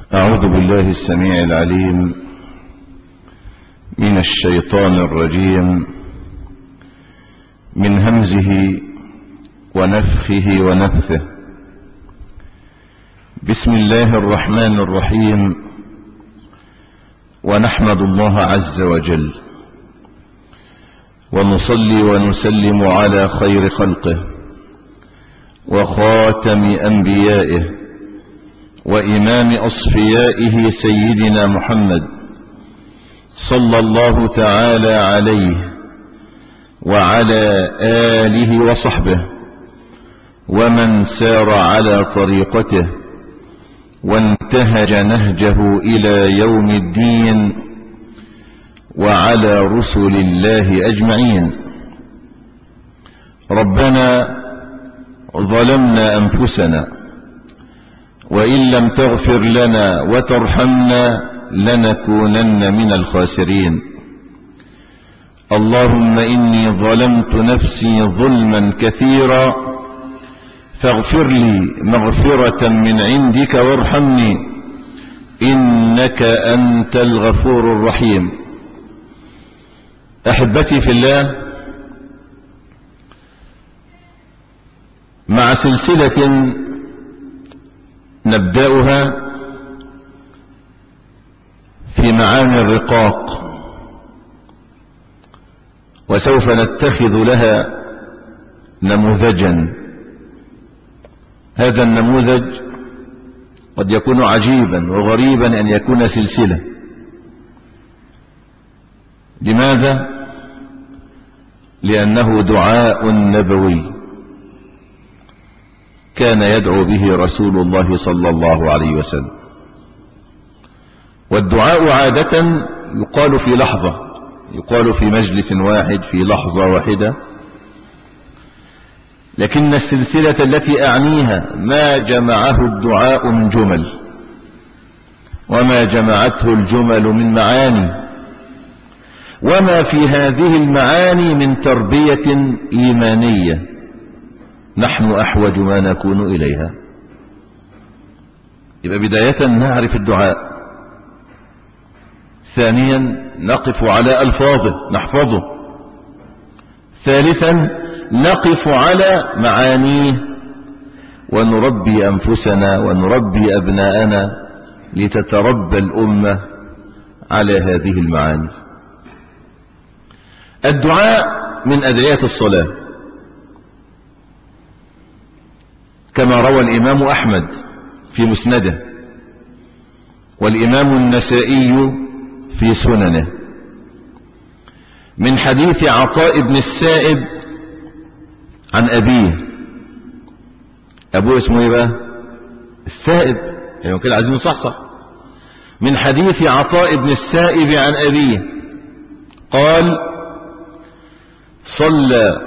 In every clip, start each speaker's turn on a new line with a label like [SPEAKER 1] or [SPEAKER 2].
[SPEAKER 1] أعوذ بالله السميع العليم من الشيطان الرجيم من همزه ونفخه ونفثه. بسم الله الرحمن الرحيم. ونحمد الله عز وجل ونصلي ونسلم على خير خلقه وخاتم أنبيائه وإمام أصفيائه سيدنا محمد صلى الله تعالى عليه وعلى آله وصحبه ومن سار على طريقته وانتهج نهجه إلى يوم الدين وعلى رسل الله أجمعين. ربنا ظلمنا أنفسنا وإن لم تغفر لنا وترحمنا لنكونن من الخاسرين. اللهم إني ظلمت نفسي ظلما كثيرا فاغفر لي مغفرة من عندك وارحمني إنك أنت الغفور الرحيم. أحبتي في الله، مع سلسلة نبدأها في معاني الرقاق، وسوف نتخذ لها نموذجا. هذا النموذج قد يكون عجيبا وغريبا أن يكون سلسلة. لماذا؟ لأنه دعاء نبوي كان يدعو به رسول الله صلى الله عليه وسلم. والدعاء عادة يقال في لحظة، يقال في مجلس واحد في لحظة واحدة، لكن السلسلة التي أعنيها ما جمعه الدعاء من جمل وما جمعته الجمل من معاني، وما في هذه المعاني من تربية إيمانية نحن أحوج ما نكون إليها. يبقى بداية نعرف الدعاء، ثانيا نقف على ألفاظه نحفظه، ثالثا نقف على معانيه ونربي أنفسنا ونربي أبناءنا لتتربى الأمة على هذه المعاني. الدعاء من أدعية الصلاة، كما روى الإمام أحمد في مسنده والإمام النسائي في سننه من حديث عطاء بن السائب عن أبيه. أبوه اسمه ايه بقى؟ السائب، يعني كده عايزين نصحصح. من حديث عطاء بن السائب عن أبيه قال: صلى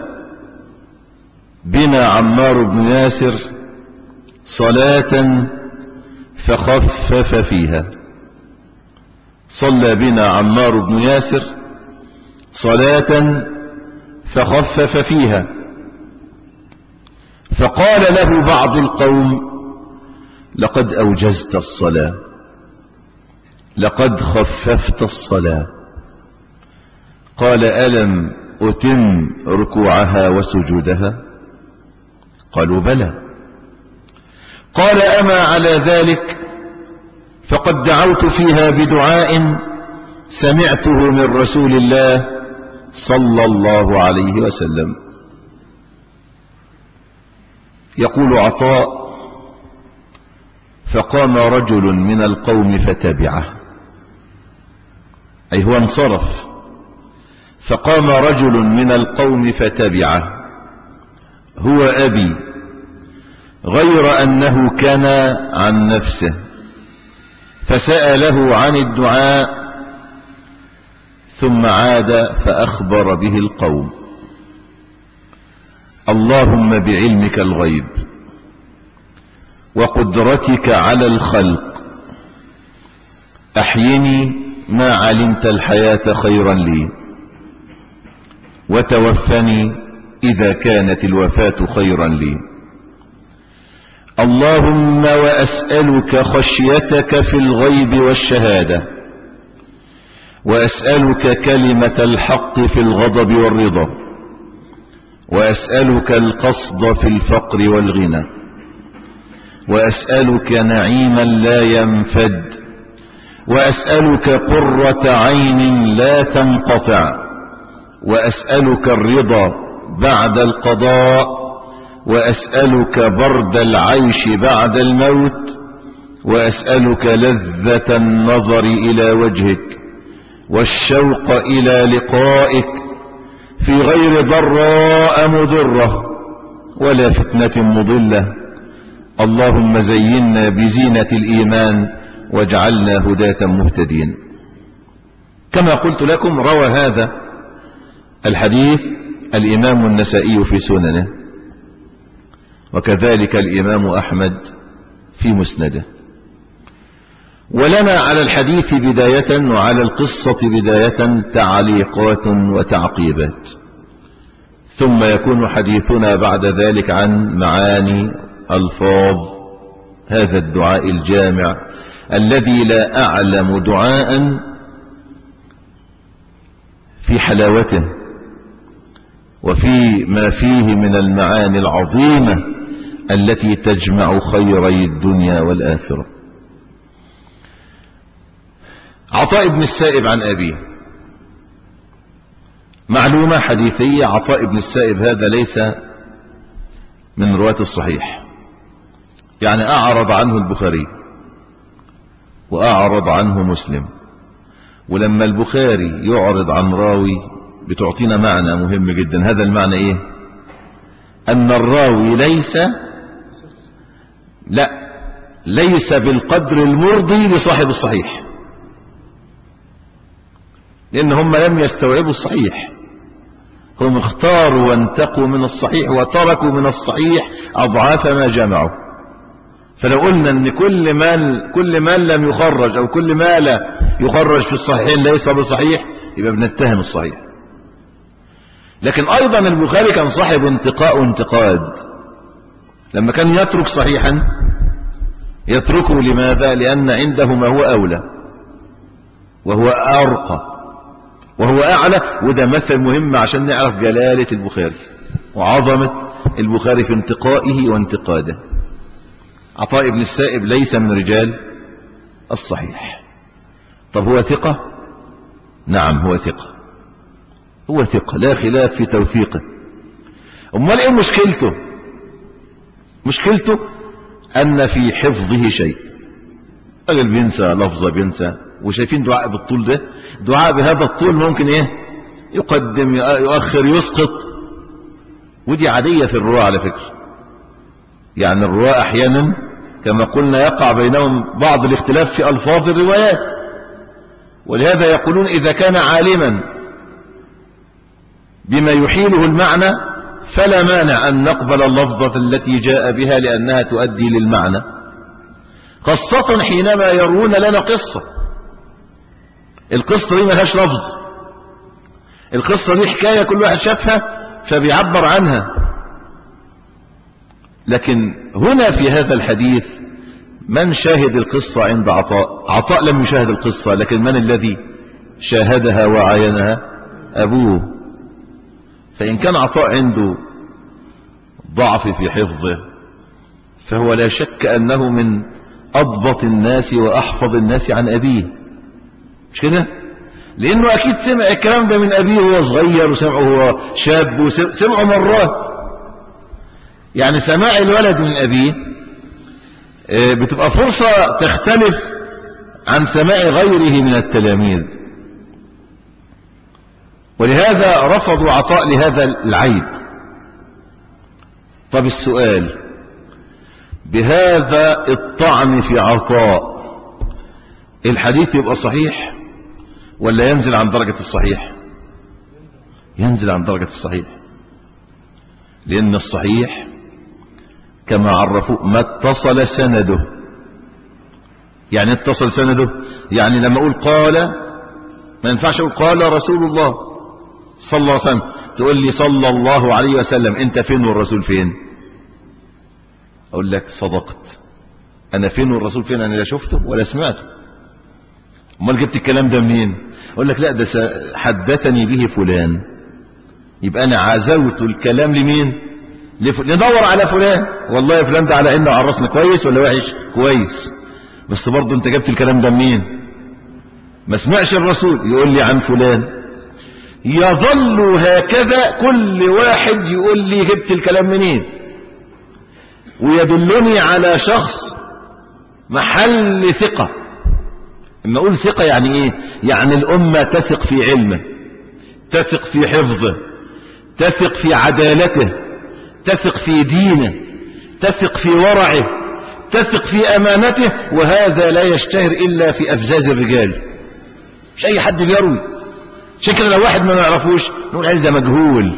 [SPEAKER 1] بنا عمار بن ياسر صلاة فخفف فيها. صلى بنا عمار بن ياسر صلاة فخفف فيها، فقال له بعض القوم: لقد أوجزت الصلاة، لقد خففت الصلاة. قال: ألم أتم ركوعها وسجودها؟ قالوا: بلى. قال: أما على ذلك فقد دعوت فيها بدعاء سمعته من رسول الله صلى الله عليه وسلم. يقول عطاء: فقام رجل من القوم فتبعه، أي هو انصرف. فقام رجل من القوم فتبعه هو أبي، غير أنه كان عن نفسه، فسأله عن الدعاء ثم عاد فأخبر به القوم: اللهم بعلمك الغيب وقدرتك على الخلق أحيني ما علمت الحياة خيرا لي، وتوفني إذا كانت الوفاة خيرا لي. اللهم وأسألك خشيتك في الغيب والشهادة، وأسألك كلمة الحق في الغضب والرضا، وأسألك القصد في الفقر والغنى، وأسألك نعيما لا ينفد، وأسألك قرة عين لا تنقطع، وأسألك الرضا بعد القضاء، وأسألك برد العيش بعد الموت، وأسألك لذة النظر إلى وجهك والشوق إلى لقائك في غير ضراء مضرة ولا فتنة مضلة. اللهم زينا بزينة الإيمان واجعلنا هداة مهتدين. كما قلت لكم روى هذا الحديث الإمام النسائي في سننه، وكذلك الإمام أحمد في مسنده. ولنا على الحديث بداية وعلى القصة بداية تعليقات وتعقيبات، ثم يكون حديثنا بعد ذلك عن معاني ألفاظ هذا الدعاء الجامع الذي لا أعلم دعاء في حلاوته وفي ما فيه من المعاني العظيمة التي تجمع خيري الدنيا والآخرة. عطاء بن السائب عن أبيه. معلومة حديثية: عطاء بن السائب هذا ليس من رواة الصحيح، يعني أعرض عنه البخاري وأعرض عنه مسلم. ولما البخاري يعرض عن راوي بتعطينا معنى مهم جدا. هذا المعنى ايه؟ أن الراوي ليس بالقدر المرضي لصاحب الصحيح، لأن هم لم يستوعبوا الصحيح، هم اختاروا وانتقوا من الصحيح وتركوا من الصحيح أضعاف ما جمعوا. فلو قلنا ان كل ما لم يخرج او كل ما لا يخرج في الصحيحين ليس بصحيح، يبقى بنتهم الصحيح. لكن ايضا البخاري كان صاحب انتقاء وانتقاد. لما كان يترك صحيحا يتركه لماذا؟ لان عنده ما هو اولى وهو ارقى وهو اعلى. وده مثل مهم عشان نعرف جلالة البخاري وعظمة البخاري في انتقائه وانتقاده. عطاء بن السائب ليس من رجال الصحيح. طب هو ثقة؟ نعم هو ثقة لا خلاف في توثيقه. امال ايه مشكلته ان في حفظه شيء. الراجل بينسى لفظة، بينسى. وشايفين دعاء بالطول ده، دعاء بهذا الطول ممكن ايه؟ يقدم، يؤخر، يسقط. ودي عادية في الرواة على فكرة. يعني الرواة احيانا كما قلنا يقع بينهم بعض الاختلاف في الفاظ الروايات، ولهذا يقولون اذا كان عالما بما يحيله المعنى فلا مانع ان نقبل اللفظة التي جاء بها لانها تؤدي للمعنى، خاصة حينما يرون لنا قصة. القصة دي ملهاش لفظ، القصة دي حكاية كل واحد شافها فبيعبر عنها. لكن هنا في هذا الحديث من شاهد القصة عند عطاء لم يشاهد القصة، لكن من الذي شاهدها وعاينها؟ أبوه. فإن كان عطاء عنده ضعف في حفظه فهو لا شك أنه من أضبط الناس وأحفظ الناس عن أبيه، مش كده؟ لأنه أكيد سمع الكلام ده من أبيه وهو صغير، وسمعه وهو شاب، وسمعه مرات. يعني سماع الولد من أبيه بتبقى فرصة تختلف عن سماع غيره من التلاميذ. ولهذا رفضوا عطاء لهذا العيب. طب السؤال: بهذا الطعن في عطاء الحديث يبقى صحيح ولا ينزل عن درجة الصحيح؟ ينزل عن درجة الصحيح، لأن الصحيح كما عرفوا ما اتصل سنده. يعني اتصل سنده يعني لما اقول قال، ما ينفعش اقول قال رسول الله صلى الله عليه وسلم تقول لي صلى الله عليه وسلم، انت فين والرسول فين؟ اقول لك صدقت، انا فين والرسول فين؟ انا لا شفته ولا سمعته. امال جبت الكلام ده منين؟ اقول لك لا ده حدثني به فلان. يبقى انا عزوت الكلام لمين؟ ندور على فلان. والله يا فلان ده على انه عرسنا كويس ولا وحش؟ كويس. بس برضه انت جبت الكلام ده منين؟ ما سمعش الرسول يقول لي عن فلان. يظل هكذا كل واحد يقول لي جبت الكلام منين، ويدلني على شخص محل ثقة. اما اقول ثقة يعني ايه؟ يعني الامة تثق في علمه، تثق في حفظه، تثق في عدالته، تثق في دينه، تثق في ورعه، تثق في امانته. وهذا لا يشتهر الا في افزاز الرجال، مش اي حد بيروي. عشان كده لو واحد ما نعرفوش نقول عليه ده مجهول.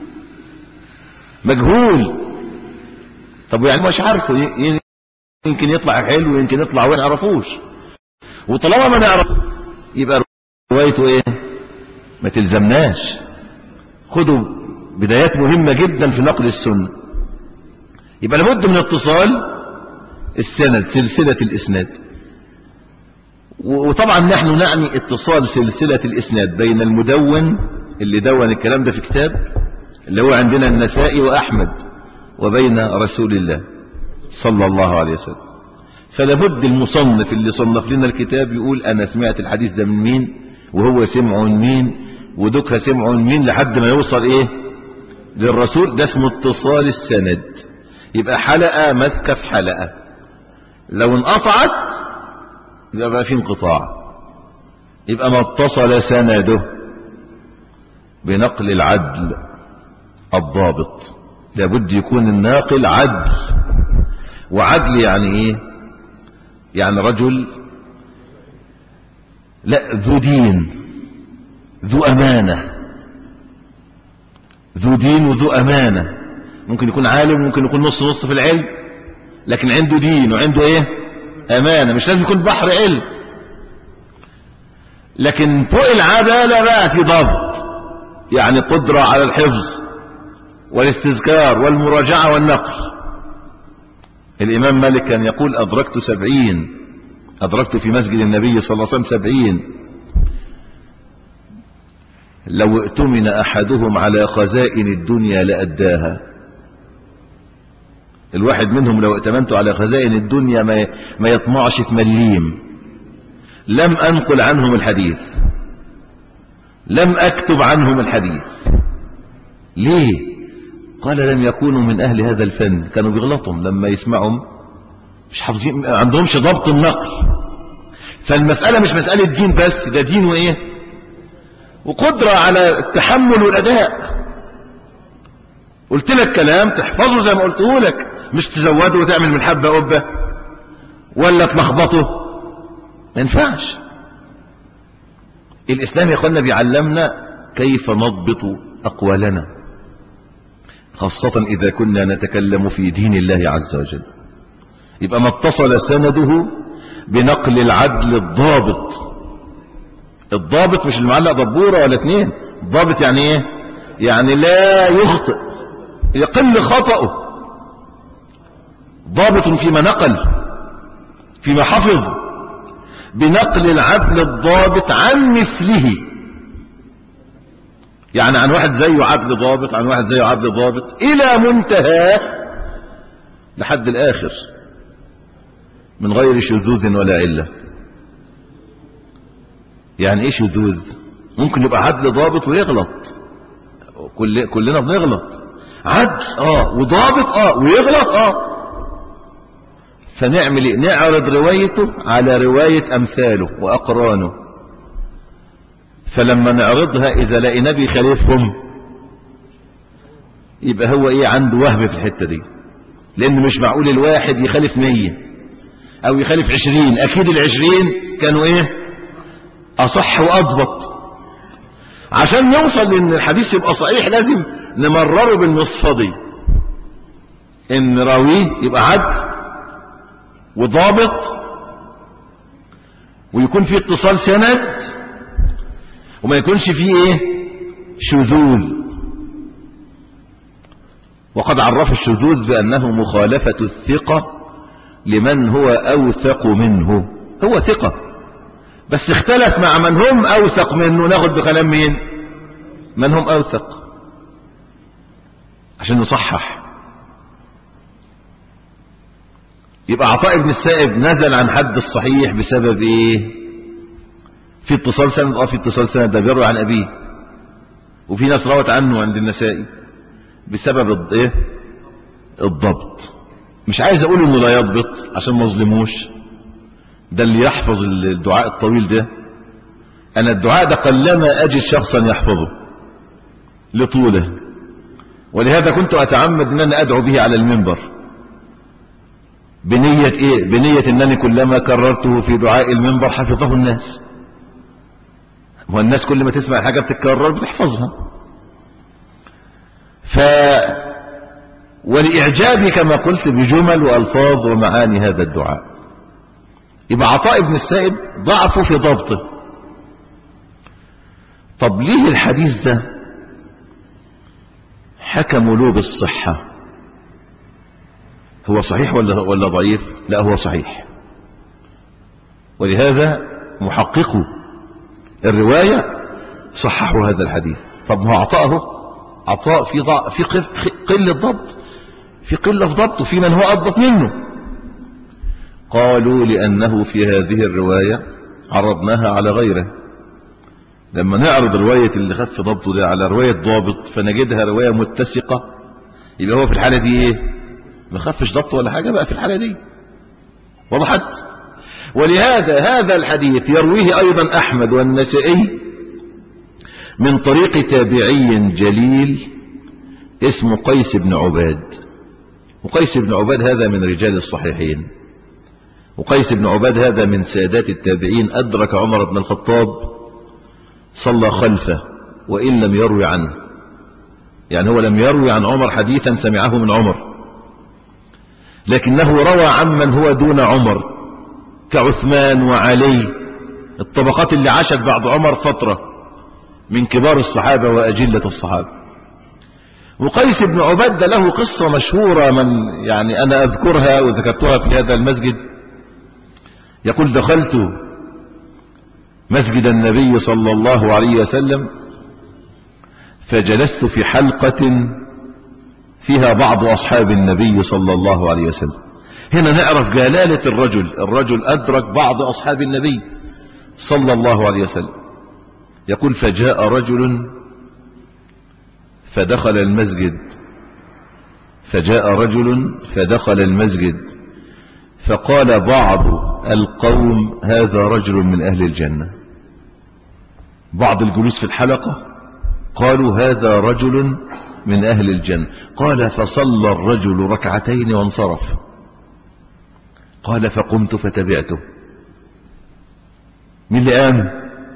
[SPEAKER 1] مجهول. طب يعني مش عارفه، يمكن يطلع حلو ويمكن يطلع وين نعرفوش. وطالما ما نعرف يبقى روايته ايه؟ ما تلزمناش. خدوا بدايات مهمة جدا في نقل السنة. يبقى لابد من اتصال السند، سلسلة الاسناد. وطبعا نحن نعني اتصال سلسلة الاسناد بين المدون اللي دون الكلام ده في كتاب اللي هو عندنا النسائي واحمد، وبين رسول الله صلى الله عليه وسلم. فلابد المصنف اللي صنف لنا الكتاب يقول انا سمعت الحديث ده من مين، وهو سمعه من مين، ودكها سمعه من مين، لحد ما يوصل ايه للرسول. ده اسمه اتصال السند. يبقى حلقة ماسكة في حلقة، لو انقطعت يبقى بقى في انقطاع. يبقى ما اتصل سنده بنقل العدل الضابط. لابد يكون الناقل عدل. وعدل يعني ايه؟ يعني رجل لا ذو دين، ذو امانة، ذو دين وذو امانة. ممكن يكون عالم، ممكن يكون نص نص في العلم، لكن عنده دين وعنده ايه؟ امانة. مش لازم يكون بحر علم، لكن فوق العدالة بقى في ضبط، يعني قدرة على الحفظ والاستذكار والمراجعة والنقل. الامام مالك كان يقول أدركت في مسجد النبي صلى الله عليه وسلم 70 لو ائتمن أحدهم على خزائن الدنيا لأداها. الواحد منهم لو ائتمنته على خزائن الدنيا ما يطمعش في مليم. لم أنقل عنهم الحديث، لم أكتب عنهم الحديث. ليه؟ قال لم يكونوا من أهل هذا الفن. كانوا بيغلطهم لما يسمعهم، مش حافظين، ما عندهمش ضبط النقل. فالمسألة مش مسألة دين بس، ده دين وإيه؟ وقدرة على التحمل والأداء. قلت لك كلام تحفظه زي ما قلته لك، مش تزوده وتعمل من حبة قبة ولا تلخبطه. ما ينفعش. الإسلام يا اخوانا بيعلمنا كيف نضبط أقوالنا، خاصة إذا كنا نتكلم في دين الله عز وجل. يبقى ما اتصل سنده بنقل العدل الضابط. الضابط مش المعلق دبورة ولا اتنين. الضابط يعني ايه؟ يعني لا يخطئ، يقل خطأه. ضابط فيما نقل، فيما حفظ، بنقل العدل الضابط عن مثله. يعني عن واحد زيه عدل ضابط، عن واحد زيه عدل ضابط، الى منتهى لحد الاخر، من غير شذوذ ولا علة. يعني ايه شذوذ؟ ممكن يبقى عدل ضابط ويغلط. كلنا بنغلط. عدل وضابط ويغلط فنعمل ايه؟ نعرض روايته على رواية امثاله واقرانه. فلما نعرضها اذا لقينا بيخالفهم يبقى هو ايه؟ عنده وهم في الحتة دي. لان مش معقول الواحد يخالف 100 او يخالف 20. اكيد 20 كانوا ايه؟ اصح واضبط. عشان نوصل لان الحديث يبقى صحيح لازم نمرره بالمصفدي، ان راويه يبقى عدل وضابط، ويكون فيه اتصال سند، وما يكونش فيه ايه؟ شذوذ. وقد عرف الشذوذ بأنه مخالفة الثقة لمن هو أوثق منه. هو ثقة بس اختلف مع من هم أوثق منه، ناخد بكلام مين؟ من هم أوثق عشان نصحح. يبقى عطاء بن السائب نزل عن حد الصحيح بسبب ايه؟ في اتصال سند، في اتصال سند، ده بيروي عن أبيه، وفي ناس روت عنه عند النسائي بسبب ايه؟ الضبط. مش عايز اقول انه لا يضبط عشان ما اظلموش، ده اللي يحفظ الدعاء الطويل ده. انا الدعاء ده قلما اجد شخصا يحفظه لطوله، ولهذا كنت اتعمد ان انا ادعو به على المنبر بنية ايه؟ بنية انني كلما كررته في دعاء المنبر حفظه الناس. والناس كل ما تسمع حاجة بتتكرر بتحفظها. ولإعجابي كما قلت بجمل وألفاظ ومعاني هذا الدعاء. يبقى عطاء بن السائب ضعفه في ضبطه. طب ليه الحديث ده حكموا له بالصحة؟ هو صحيح ولا ضعيف؟ لا هو صحيح. ولهذا محققوا الرواية صححوا هذا الحديث. طب ما هو عطاء في قلة ضبط، في قلة في ضبط، وفي من هو أضبط منه. قالوا لأنه في هذه الرواية عرضناها على غيره. لما نعرض رواية اللي خف ضبطه ده على رواية ضابط فنجدها رواية متسقة، يبقى هو في الحالة دي ايه؟ ما خفش ضبطه ولا حاجة بقى في الحالة دي. وضحت؟ ولهذا هذا الحديث يرويه أيضا أحمد والنسائي من طريق تابعي جليل اسمه قيس بن عباد. وقيس بن عباد هذا من رجال الصحيحين، وقيس بن عباد هذا من سادات التابعين، أدرك عمر بن الخطاب صلى خلفه وإن لم يروي عنه. يعني هو لم يروي عن عمر حديثا سمعه من عمر، لكنه روى عمن هو دون عمر كعثمان وعلي، الطبقات اللي عاشت بعد عمر فترة من كبار الصحابة وأجلة الصحابة. وقيس بن عباد له قصة مشهورة، من يعني أنا أذكرها وذكرتها في هذا المسجد. يقول دخلت مسجد النبي صلى الله عليه وسلم فجلست في حلقة فيها بعض أصحاب النبي صلى الله عليه وسلم. هنا نعرف جلالة الرجل أدرك بعض أصحاب النبي صلى الله عليه وسلم. يقول فجاء رجل فدخل المسجد فقال بعض القوم هذا رجل من أهل الجنة. بعض الجلوس في الحلقة قالوا هذا رجل من أهل الجنة. قال فصلى الرجل ركعتين وانصرف. قال فقمت فتبعته. مين اللي قام؟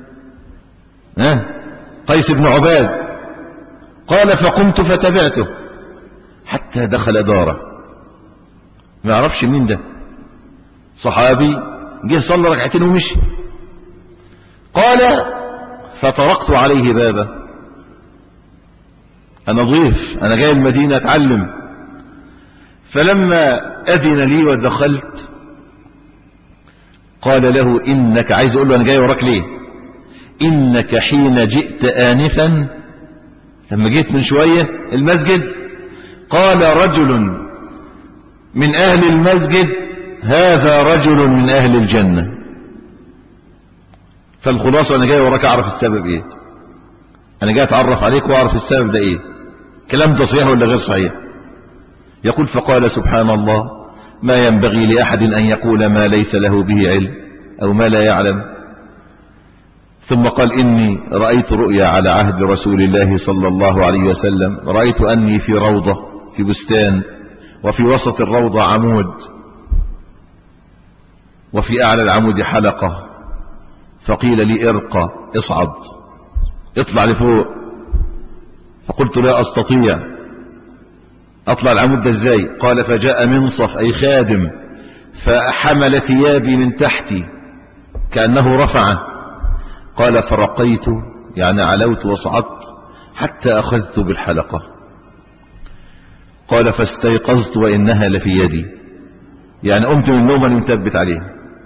[SPEAKER 1] قيس بن عباد. قال فقمت فتبعته حتى دخل داره. ما يعرفش مين ده، صحابي جه صلى ركعتين ومشي. قال فطرقت عليه بابه، انا ضيف، انا جاي المدينة اتعلم. فلما اذن لي ودخلت قال له انك، عايز اقول له انا جاي وراك ليه، انك حين جئت آنفا، لما جيت من شوية المسجد، قال رجل من اهل المسجد هذا رجل من اهل الجنة. فالخلاصة انا جاي وراك اعرف السبب ايه، انا جاي اتعرف عليك واعرف السبب ده ايه. كلام ده صحيح ولا غير صحيح؟ يقول فقال سبحان الله ما ينبغي لأحد أن يقول ما ليس له به علم أو ما لا يعلم. ثم قال إني رأيت رؤيا على عهد رسول الله صلى الله عليه وسلم، رأيت أني في روضة في بستان، وفي وسط الروضة عمود، وفي أعلى العمود حلقة، فقيل لي ارقى، اصعد، اطلع لفوق. فقلت لا أستطيع، أطلع العمود ده ازاي؟ قال فجاء منصف أي خادم فحمل ثيابي من تحتي كأنه رفعه. قال فرقيت يعني علوت وصعدت حتى أخذت بالحلقة. قال فاستيقظت وإنها لفي يدي، يعني قمت من النوم أنا مثبت عليها.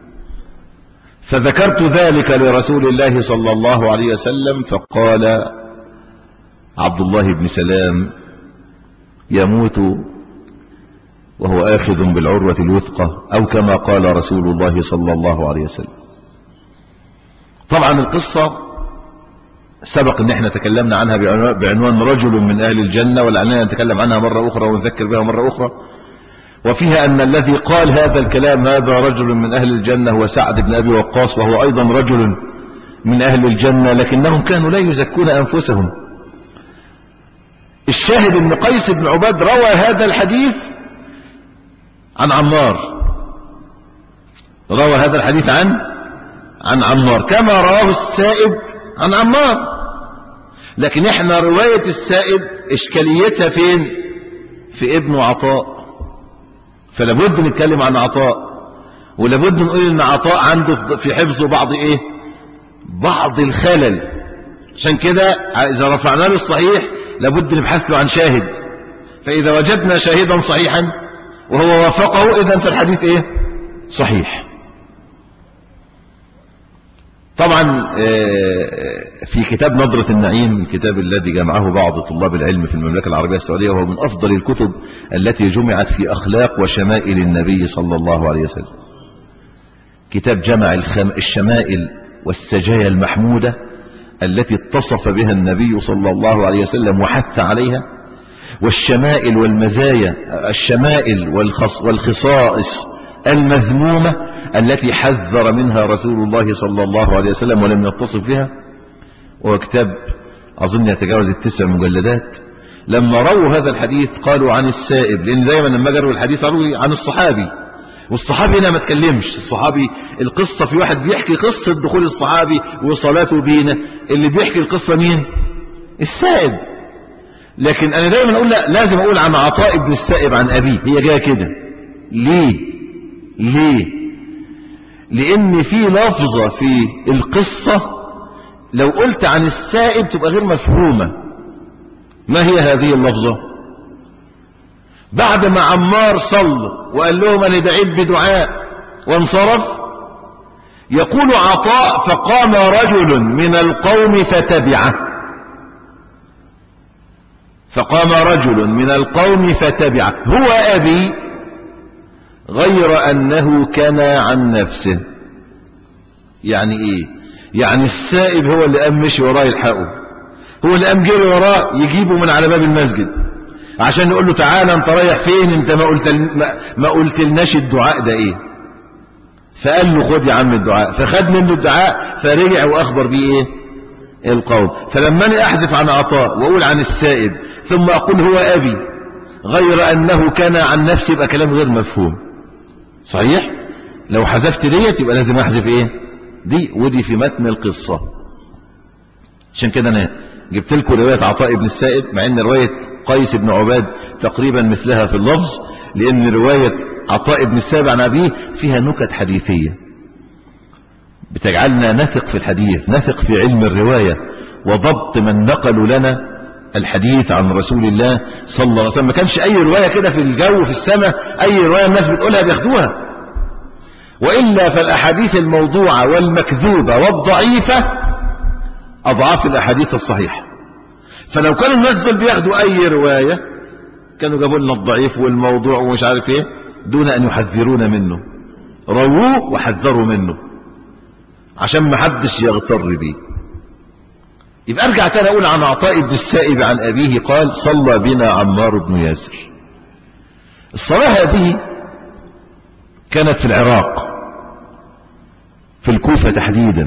[SPEAKER 1] فذكرت ذلك لرسول الله صلى الله عليه وسلم فقال عبد الله بن سلام يموت وهو آخذ بالعروة الوثقى، أو كما قال رسول الله صلى الله عليه وسلم. طبعا القصة سبق ان احنا تكلمنا عنها بعنوان رجل من اهل الجنة، ولعلنا نتكلم عنها مرة اخرى ونذكر بها مرة اخرى. وفيها ان الذي قال هذا الكلام هذا رجل من اهل الجنة هو سعد بن ابي وقاص، وهو ايضا رجل من اهل الجنة، لكنهم كانوا لا يزكون انفسهم. الشاهد ان قيس بن عباد روى هذا الحديث عن عمار، روى هذا الحديث عن عمار كما رواه السائب عن عمار. لكن احنا رواية السائب اشكاليتها فين؟ في ابن عطاء، فلابد نتكلم عن عطاء، ولابد نقول ان عطاء عنده في حفظه بعض الخلل. عشان كده اذا رفعناه للصحيح لابد نبحث له عن شاهد، فاذا وجدنا شاهدا صحيحا وهو وافقه اذا فالحديث ايه؟ صحيح. طبعا في كتاب نظرة النعيم، الكتاب الذي جمعه بعض طلاب العلم في المملكة العربية السعودية، وهو من أفضل الكتب التي جمعت في أخلاق وشمائل النبي صلى الله عليه وسلم. كتاب جمع الشمائل والسجايا المحمودة التي اتصف بها النبي صلى الله عليه وسلم وحث عليها، والشمائل والمزايا، الشمائل والخصائص المذمومة التي حذر منها رسول الله صلى الله عليه وسلم ولم يتصف بها. وهو كتاب أظن يتجاوز 9 مجلدات. لما رووا هذا الحديث قالوا عن السائب، لأن دايما لما جروا الحديث روي عن الصحابي، والصحابي هنا ما تكلمش. الصحابي القصة في واحد بيحكي قصة دخول الصحابي وصلاته بينا، اللي بيحكي القصة مين؟ السائب. لكن أنا دايما أقول لا، لازم أقول عن عطاء بن السائب عن أبيه، هي جاية كده. ليه؟ لأن في لفظة في القصة لو قلت عن السائب تبقى غير مفهومة. ما هي هذه اللفظة؟ بعد ما عمار صلى وقال لهم أنا دعيت بدعاء وانصرف، يقول عطاء فقام رجل من القوم فتبعه، فقام رجل من القوم فتبعه هو أبي، غير أنه كان عن نفسه. يعني إيه؟ يعني السائب هو اللي قام مشي وراه يلحقه، هو اللي قام جري وراه يجيبه من على باب المسجد عشان نقول له تعالى انت رايح فين؟ انت ما قلتلناش الدعاء ده ايه؟ فقال له خد يا عم الدعاء، فخد منه الدعاء فرجع واخبر بيه ايه؟ القوم. فلما انا احذف عن عطاء واقول عن السائب ثم اقول هو ابي غير انه كان عن نفسه يبقى كلام غير مفهوم. صحيح؟ لو حذفت ديت يبقى لازم احذف ايه؟ دي، ودي في متن القصة. عشان كده انا جبت لكم رواية عطاء بن السائب، مع ان رواية قيس بن عباد تقريبا مثلها في اللفظ، لان رواية عطاء بن السائب عن ابيه فيها نكت حديثية بتجعلنا نثق في الحديث، نثق في علم الرواية وضبط من نقلوا لنا الحديث عن رسول الله صلى الله عليه وسلم. ما كانش اي رواية كده في الجو في السماء، اي رواية الناس بتقولها بياخدوها، وإلا فالأحاديث الموضوعة والمكذوبة والضعيفة أضعاف الأحاديث الصحيحة. فلو كانوا الناس دول بياخدوا أي رواية كانوا جابوا لنا الضعيف والموضوع ومش عارف إيه دون أن يحذرون منه، رووه وحذروا منه عشان ما حدش يغتر بيه. يبقى أرجع تاني أقول عن عطاء بن السائب عن أبيه قال صلى بنا عمار بن ياسر. الصلاة هذه كانت في العراق، في الكوفة تحديدا،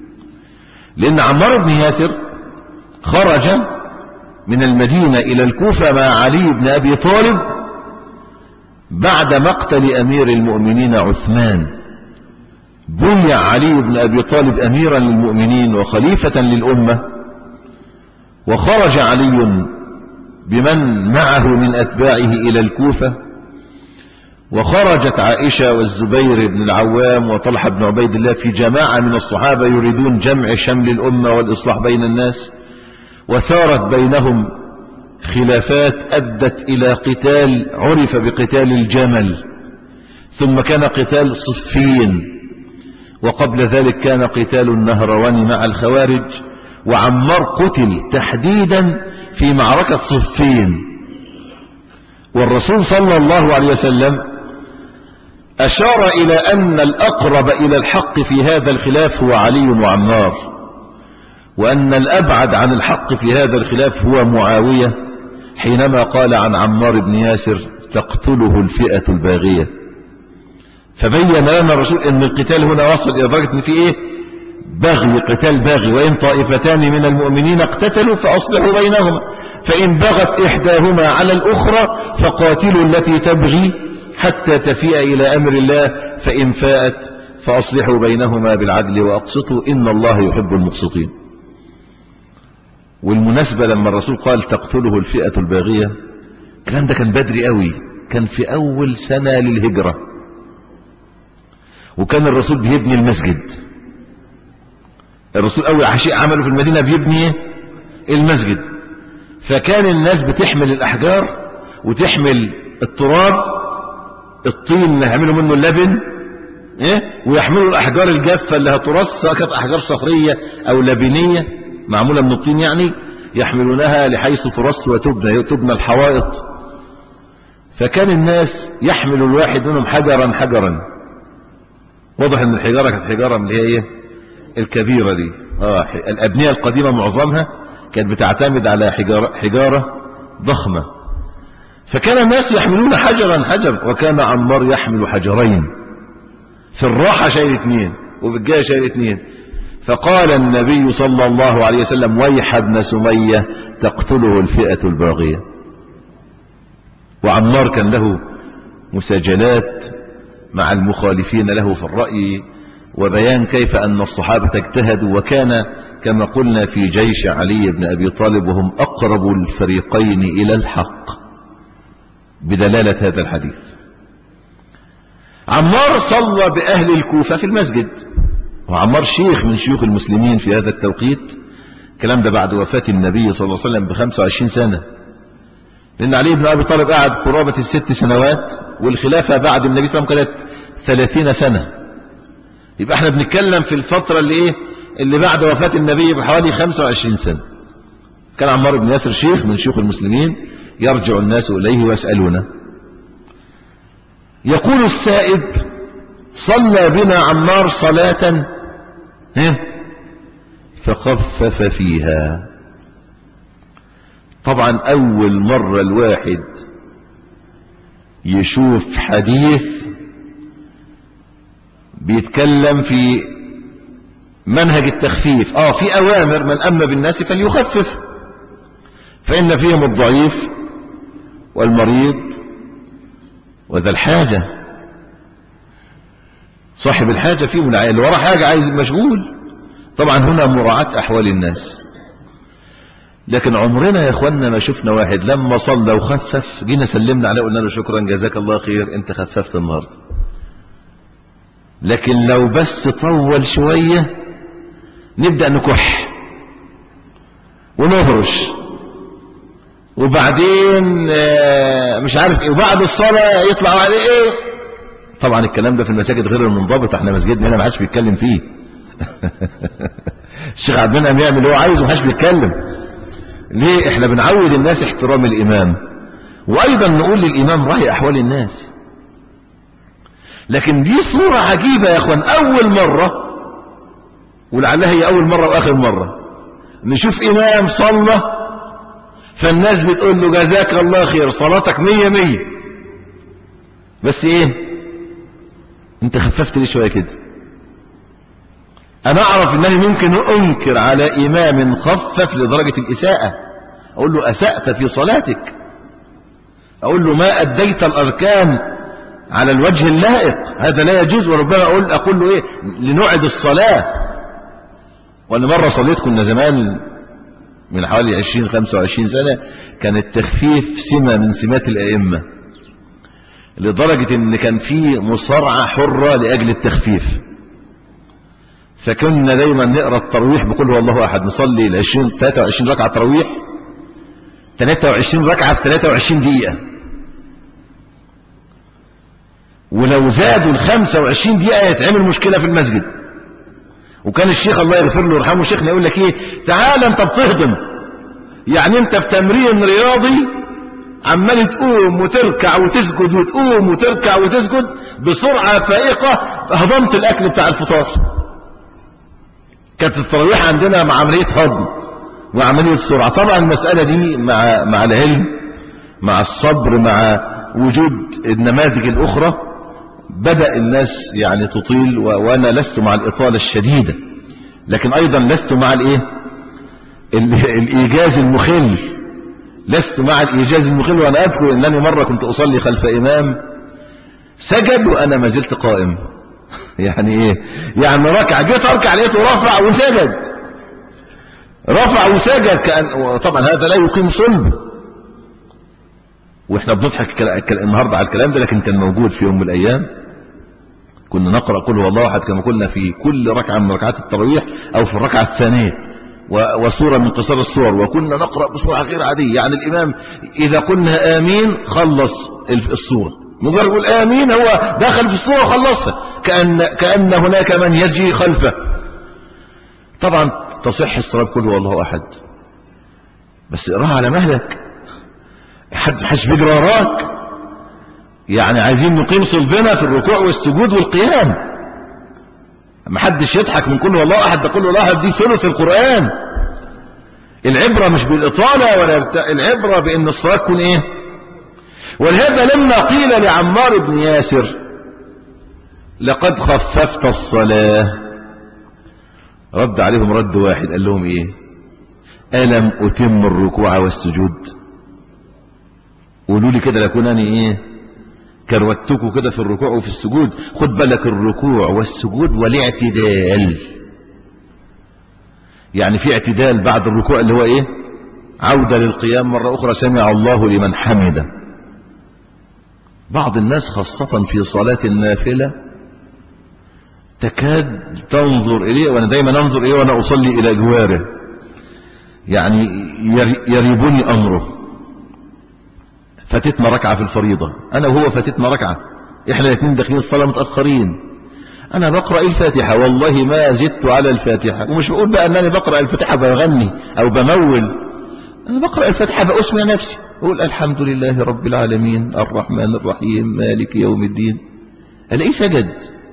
[SPEAKER 1] لأن عمار بن ياسر خرج من المدينة إلى الكوفة مع علي بن أبي طالب بعد مقتل أمير المؤمنين عثمان. بني علي بن أبي طالب أميرا للمؤمنين وخليفة للأمة، وخرج علي بمن معه من أتباعه إلى الكوفة، وخرجت عائشة والزبير بن العوام وطلحة بن عبيد الله في جماعة من الصحابة يريدون جمع شمل الأمة والإصلاح بين الناس، وثارت بينهم خلافات أدت إلى قتال عرف بقتال الجمل، ثم كان قتال صفين، وقبل ذلك كان قتال النهروان مع الخوارج، وعمار قتل تحديدا في معركة صفين. والرسول صلى الله عليه وسلم أشار إلى أن الأقرب إلى الحق في هذا الخلاف هو علي وعمار، وأن الأبعد عن الحق في هذا الخلاف هو معاوية، حينما قال عن عمار بن ياسر تقتله الفئة الباغية. فبين لنا الرسول أن القتال هنا وصل إلى درجة أن في إيه؟ بغي، قتال باغي. وإن طائفتان من المؤمنين اقتتلوا فأصلحوا بينهما، فإن بغت إحداهما على الأخرى فقاتلوا التي تبغي حتى تفيء إلى أمر الله، فإن فاءت فأصلحوا بينهما بالعدل وأقسطوا إن الله يحب المقسطين. والمناسبة لما الرسول قال تقتله الفئة الباغية، الكلام ده كان بدري قوي، كان في أول سنة للهجرة، وكان الرسول بيبني المسجد. الرسول أول شيء عمله في المدينة بيبني المسجد، فكان الناس بتحمل الأحجار وتحمل التراب، الطين اللي هيعملوا منه اللبن، ويحملوا الأحجار الجافة اللي هترص، سواء كانت أحجار صخرية أو لبنية معمولة من الطين، يعني يحملونها لحيث ترص وتبنى الحوائط. فكان الناس يحمل الواحد منهم حجرا حجرا. واضح ان الحجارة كانت حجارة من اللي هي الكبيرة دي. الأبنية القديمة معظمها كانت بتعتمد على حجارة ضخمة. فكان الناس يحملون حجرا حجر، وكان عمار يحمل حجرين، في الراحة شايل 2 وفي الجاية شايل 2. فقال النبي صلى الله عليه وسلم ويح ابن سمية تقتله الفئة الباغية. وعمار كان له مساجلات مع المخالفين له في الرأي، وبيان كيف أن الصحابة اجتهدوا، وكان كما قلنا في جيش علي بن أبي طالب، وهم أقرب الفريقين إلى الحق بدلالة هذا الحديث. عمار صلى بأهل الكوفة في المسجد، وعمار شيخ من شيوخ المسلمين في هذا التوقيت. الكلام ده بعد وفاة النبي صلى الله عليه وسلم ب25 سنة، لأن علي بن أبي طالب قعد قرابة 6 سنوات، والخلافة بعد النبي صلى الله عليه وسلم كانت 30 سنة. يبقى احنا بنتكلم في الفترة اللي بعد وفاة النبي بحوالي 25 سنة. كان عمار بن ياسر شيخ من شيوخ المسلمين، يرجع الناس إليه ويسألونه. يقول السائب صلى بنا عمار صلاة فخفف فيها. طبعا أول مرة الواحد يشوف حديث بيتكلم في منهج التخفيف. في أوامر من أما بالناس فليخفف، فإن فيهم الضعيف والمريض وذا الحاجة. صاحب الحاجة فيهم اللي وراه حاجة عايز مشغول. طبعا هنا مراعاة أحوال الناس. لكن عمرنا يا اخوانا ما شفنا واحد لما صلى وخفف جينا سلمنا عليه قلنا له شكرا جزاك الله خير انت خففت النهارده. لكن لو بس طول شوية نبدأ نكح ونهرش، وبعدين مش عارف ايه، وبعد الصلاة يطلع عليه ايه. طبعا الكلام ده في المساجد غير المنضبط، احنا مسجدنا هنا ما حدش بيتكلم فيه. الشيخ عبد المنعم يعمل اللي هو عايزه وما حدش بيتكلم. ليه؟ احنا بنعود الناس احترام الامام، وايضا نقول للامام راعي احوال الناس. لكن دي صورة عجيبة يا اخوان، اول مرة ولعلها هي اول مرة واخر مرة نشوف امام صلى فالناس بتقول له جزاك الله خير صلاتك 100 بس ايه انت خففت ليه شوية كده. انا اعرف انني ممكن انكر على امام خفف لدرجة الاساءة، اقول له اسأت في صلاتك، اقول له ما اديت الاركان على الوجه اللائق، هذا لا يجوز. وربما اقول له ايه لنعد الصلاة. وانا مرة صليت كنا زمان من حوالي 20-25 سنة، كان التخفيف سمة من سمات الائمة، لدرجة ان كان في مصارعة حرة لاجل التخفيف. فكنا دايما نقرأ التراويح بقول هو الله احد، نصلي 23 ركعة تراويح 23 ركعة في 23 دقيقة، ولو زادوا ال 25 دقيقة يتعمل مشكلة في المسجد. وكان الشيخ الله يغفر له ويرحمه شيخنا يقول لك ايه، تعال انت بتهضم، يعني انت بتمرين رياضي عمال تقوم وتركع وتسجد وتقوم وتركع وتسجد بسرعة فائقة، هضمت الاكل بتاع الفطار. كانت التراويح عندنا مع عملية هضم وعملية سرعة. طبعا المسألة دي مع العلم، مع الصبر، مع وجود النماذج الاخرى بدأ الناس يعني تطيل، وانا لست مع الاطالة الشديدة، لكن ايضا لست مع الايجاز المخل، لست مع الايجاز المخل. وانا اذكر انني مرة كنت اصلي خلف امام سجد وانا ما زلت قائم. يعني ايه؟ يعني ركع، جيت اركع لقيته رفع وسجد، رفع وسجد، طبعا هذا لا يقيم صلب. واحنا بنضحك النهارده على الكلام ده، لكن كان موجود في يوم من الايام. كنا نقرأ قل هو الله احد كما قلنا في كل ركعة من ركعات التراويح او في الركعة الثانية، وسورة من قصار السور، وكنا نقرأ بسرعة غير عادية. يعني الامام اذا قلنا امين خلص السورة، مجرد يقول امين هو دخل في السورة وخلصها، كأن هناك من يجي خلفه. طبعا تصح الصلاة بقل هو الله احد، بس اقراها على مهلك، حدش بيجري وراك. يعني عايزين نقيم صلبنا في الركوع والسجود والقيام، ما حدش يضحك من كل والله احد. ده كل والله احد دي ثلث القرآن. العبرة مش بالإطالة ولا العبرة بأن الصلاة تكون ايه. ولهذا لما قيل لعمار بن ياسر لقد خففت الصلاة، رد عليهم رد واحد، قال لهم ايه؟ ألم أتم الركوع والسجود؟ قولوا لي كده لكون أنا ايه كروتكوا كده في الركوع وفي السجود. خد بالك، الركوع والسجود والاعتدال، يعني في اعتدال بعد الركوع اللي هو ايه؟ عودة للقيام مرة اخرى، سمع الله لمن حمده. بعض الناس خاصة في صلاة النافلة تكاد تنظر اليه، وانا دايما انظر اليه وانا اصلي الى جواره، يعني يريبني امره. فاتتنا ركعة في الفريضة، انا وهو فاتتنا ركعة، احنا الاثنين داخلين الصلاة متأخرين. انا بقرأ الفاتحة، والله ما زدت على الفاتحة، ومش بقول بقى انني بقرأ الفاتحة بغني او بمول، انا بقرأ الفاتحة بأسمع نفسي، اقول الحمد لله رب العالمين الرحمن الرحيم مالك يوم الدين. الاقيه سجد.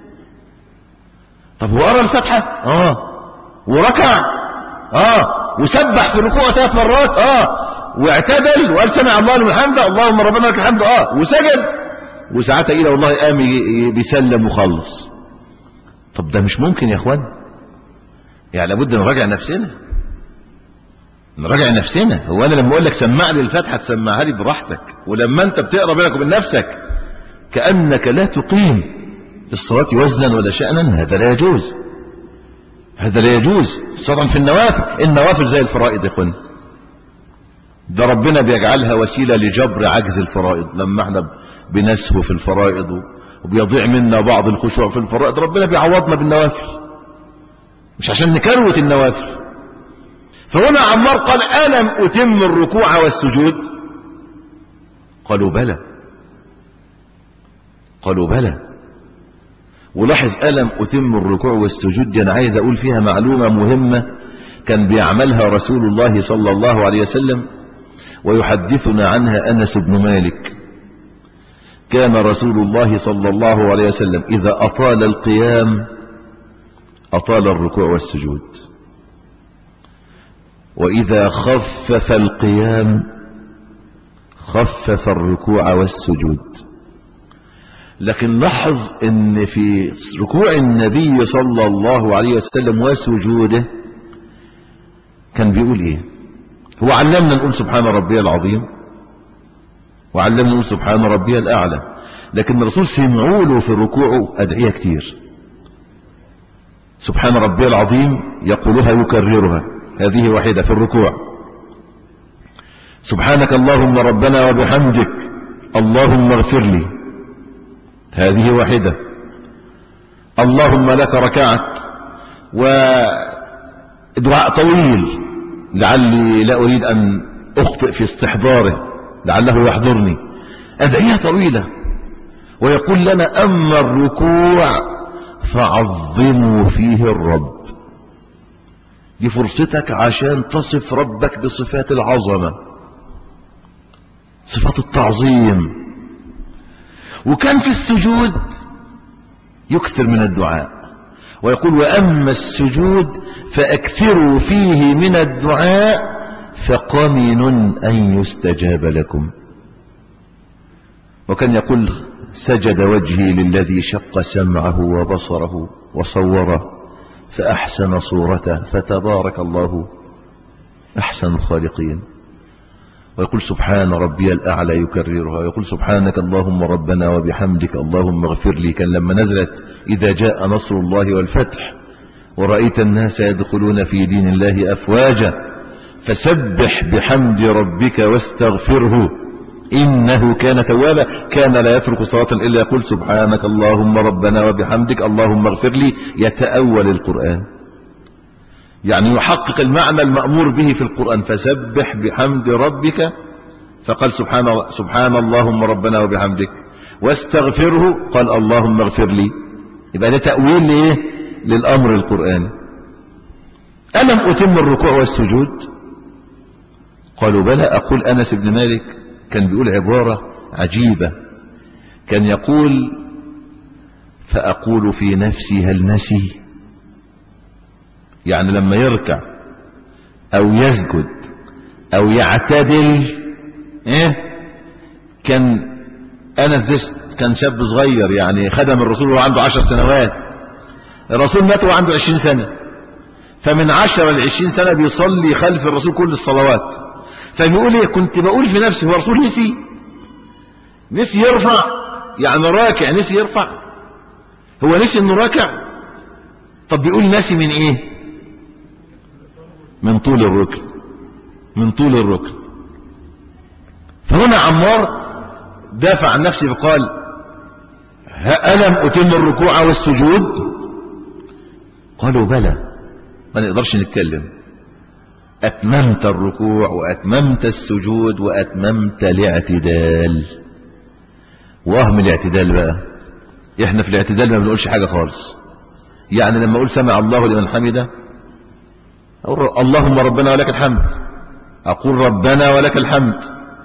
[SPEAKER 1] طب هو قرأ الفاتحة؟ وركع؟ وسبح في الركوع 3 مرات؟ واعتدل وقال سمع الله لمن حمده اللهم ربنا لك الحمد، وسجد، وساعتها الى والله قام بيسلم وخلص. طب ده مش ممكن يا اخوان، يعني لابد نراجع نفسنا، نراجع نفسنا. هو انا لما اقول لك سمع لي الفاتحه تسمعها لي براحتك، ولما انت بتقرا بينك وبين نفسك كانك لا تقيم الصلاه وزنا ولا شأنا، هذا لا يجوز، هذا لا يجوز. طبعا في النوافل زي الفرائض يا اخوان، ده ربنا بيجعلها وسيله لجبر عجز الفرائض. لما احنا بنسهو في الفرائض وبيضيع منا بعض الخشوع في الفرائض، ربنا بيعوضنا بالنوافل، مش عشان نكروت النوافل. فهنا عمار قال ألم أتم الركوع والسجود؟ قالوا بلى، قالوا بلى. ولاحظ ألم أتم الركوع والسجود دي أنا عايز أقول فيها معلومة مهمة كان بيعملها رسول الله صلى الله عليه وسلم، ويحدثنا عنها أنس بن مالك. كان رسول الله صلى الله عليه وسلم إذا أطال القيام أطال الركوع والسجود، وإذا خفف القيام خفف الركوع والسجود. لكن لاحظ ان في ركوع النبي صلى الله عليه وسلم وسجوده كان بيقول ايه؟ هو علمنا نقول سبحان ربي العظيم، وعلمنا نقول سبحان ربي الأعلى، لكن الرسول سمعوا له في ركوعه أدعية كتير. سبحان ربي العظيم يقولها يكررها، هذه واحدة في الركوع. سبحانك اللهم ربنا وبحمدك اللهم اغفر لي، هذه واحدة. اللهم لك ركعت، ودعاء طويل لعلي لا أريد أن أخطئ في استحضاره لعله يحضرني، أدعية طويلة. ويقول لنا أما الركوع فعظموا فيه الرب. دي فرصتك عشان تصف ربك بصفات العظمة، صفات التعظيم. وكان في السجود يكثر من الدعاء، ويقول وأما السجود فأكثروا فيه من الدعاء فقمن أن يستجاب لكم. وكان يقول سجد وجهي للذي شق سمعه وبصره وصوره فأحسن صورته فتبارك الله أحسن الخالقين. ويقول سبحان ربي الأعلى يكررها، ويقول سبحانك اللهم ربنا وبحمدك اللهم اغفر لي. كان لما نزلت إذا جاء نصر الله والفتح ورأيت الناس يدخلون في دين الله أفواجا فسبح بحمد ربك واستغفره إنه كان توابا. كان لا يترك صلاة إلا يقول سبحانك اللهم ربنا وبحمدك اللهم اغفر لي. يتأول القرآن، يعني يحقق المعنى المأمور به في القرآن. فسبح بحمد ربك، فقال سبحان اللهم ربنا وبحمدك، واستغفره قال اللهم اغفر لي. يبقى ده تأويل لإيه؟ للأمر القرآني. ألم أتم الركوع والسجود؟ قالوا بلى. أقول أنس بن مالك كان بيقول عبارة عجيبة، كان يقول فأقول في نفسي هل نسي؟ يعني لما يركع أو يسجد أو يعتدل كان أنس كان شاب صغير، يعني خدم الرسول وهو عنده 10 سنوات. الرسول مات وهو عنده 20 سنة، فمن 10 ل 20 سنة بيصلي خلف الرسول كل الصلوات. فبيقول ايه؟ كنت بقول في نفسي هو الرسول نسي يرفع؟ يعني راكع نسي يرفع؟ هو نسي انه راكع؟ طب بيقول نسي من ايه؟ من طول الركن، من طول الركن. فهنا عمار دافع عن نفسه فقال ألم أتم الركوع والسجود؟ قالوا بلى. ما نقدرش نتكلم. أتممت الركوع وأتممت السجود وأتممت الاعتدال. وأهم الاعتدال بقى، احنا في الاعتدال ما بنقولش حاجة خالص. يعني لما أقول سمع الله لمن حمده أقول اللهم ربنا ولك الحمد، أقول ربنا ولك الحمد،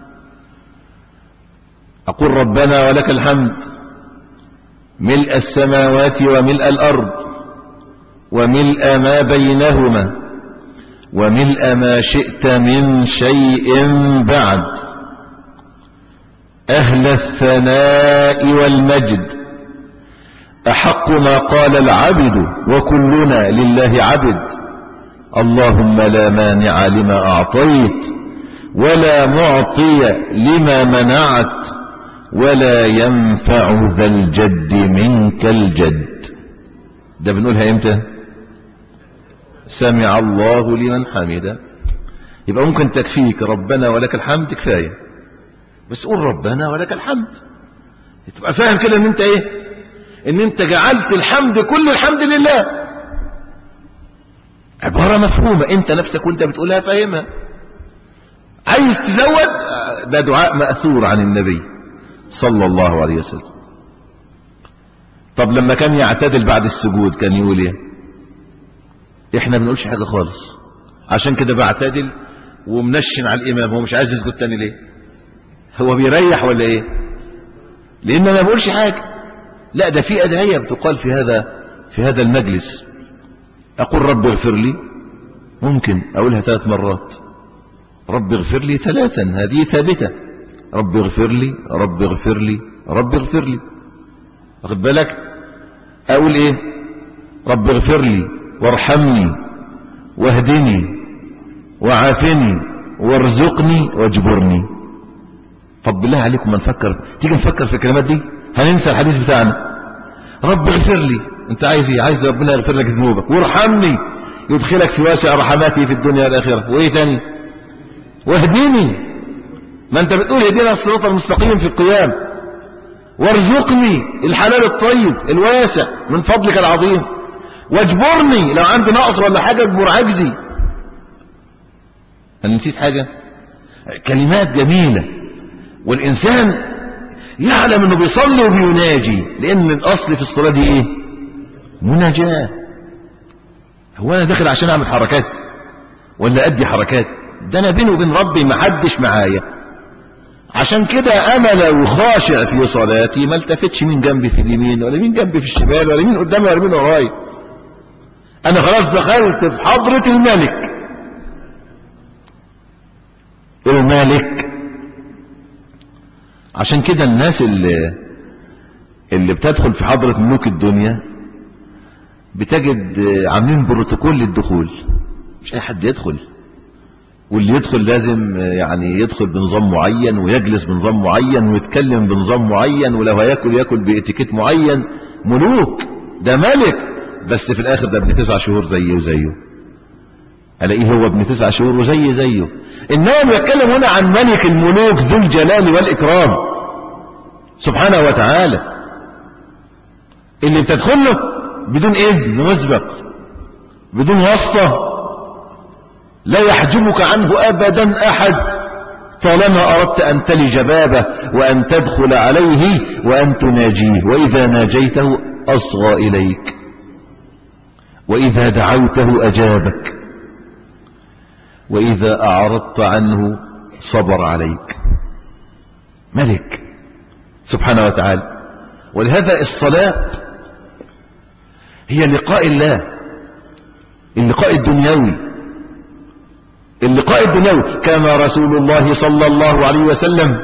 [SPEAKER 1] أقول ربنا ولك الحمد ملء السماوات وملء الأرض وملء ما بينهما وملء ما شئت من شيء بعد، أهل الثناء والمجد، أحق ما قال العبد وكلنا لله عبد، اللهم لا مانع لما أعطيت ولا معطي لما منعت ولا ينفع ذا الجد منك الجد. ده بنقولها امتى؟ سمع الله لمن حمده. يبقى ممكن تكفيك ربنا ولك الحمد كفاية، بس قول ربنا ولك الحمد، تبقى فاهم كده ان انت ايه؟ ان انت جعلت الحمد كل الحمد لله. عبارة مفهومة، انت نفسك وانت بتقولها فاهمها. عايز تزود، ده دعاء مأثور عن النبي صلى الله عليه وسلم. طب لما كان يعتدل بعد السجود كان يقول ايه؟ احنا بنقولش حاجة خالص، عشان كده بعتدل ومنشن على الامام. هو مش عايز يسجد تاني ليه؟ هو بيريح ولا ايه؟ لان ما بقولش حاجة. لا، ده في ادعية بتقال في هذا المجلس. اقول رب اغفر لي، ممكن اقولها 3 مرات. رب اغفر لي 3، هذه ثابتة. رب اغفر لي، رب اغفر لي، رب اغفر لي. واخد بالك؟ اقول ايه؟ رب اغفر لي وارحمني واهدني وعافني وارزقني واجبرني. طب بالله عليكم ما نفكر، تيجي نفكر في الكلمات دي هننسى الحديث بتاعنا. رب اغفر لي، انت عايز ايه؟ عايز ربنا يغفر لك ذنوبك. وارحمني، يدخلك في واسع رحماته في الدنيا والآخرة. وايه تاني؟ واهدني، ما انت بتقول اهدنا الصراط المستقيم في القيام. وارزقني الحلال الطيب الواسع من فضلك العظيم. واجبرني لو عندي نقص ولا حاجة، اجبر عجزي. انا نسيت حاجة؟ كلمات جميلة، والإنسان يعلم أنه بيصلي وبيناجي، لأن الأصل في الصلاة دي إيه؟ مناجاة. هو أنا داخل عشان أعمل حركات ولا أدي حركات؟ ده أنا بيني وبين ربي ما حدش معايا. عشان كده أنا لو خاشع في صلاتي ما التفتش مين جنبي في اليمين ولا مين جنبي في الشمال ولا مين قدامي ولا مين وراي. أنا خلاص دخلت في حضرة الملك. الملك. عشان كده الناس اللي بتدخل في حضرة ملوك الدنيا بتجد عاملين بروتوكول للدخول، مش اي حد يدخل، واللي يدخل لازم يعني يدخل بنظام معين ويجلس بنظام معين ويتكلم بنظام معين، ولو هياكل ياكل باتيكيت معين. ملوك، ده ملك، بس في الاخر ده ابن 9 شهور زيه وزيه، الاقيه هو ابن 9 شهور زيه. انما بيتكلم هنا عن ملك الملوك ذو الجلال والاكرام سبحانه وتعالى، اللي بتدخل له بدون اذن مسبق، بدون واسطة، لا يحجبك عنه ابدا احد طالما اردت ان تلج بابه وان تدخل عليه وان تناجيه. واذا ناجيته اصغى اليك، واذا دعوته اجابك، واذا اعرضت عنه صبر عليك. ملك سبحانه وتعالى. ولهذا الصلاة هي لقاء الله، اللقاء الدنيوي. اللقاء الدنيوي. كان رسول الله صلى الله عليه وسلم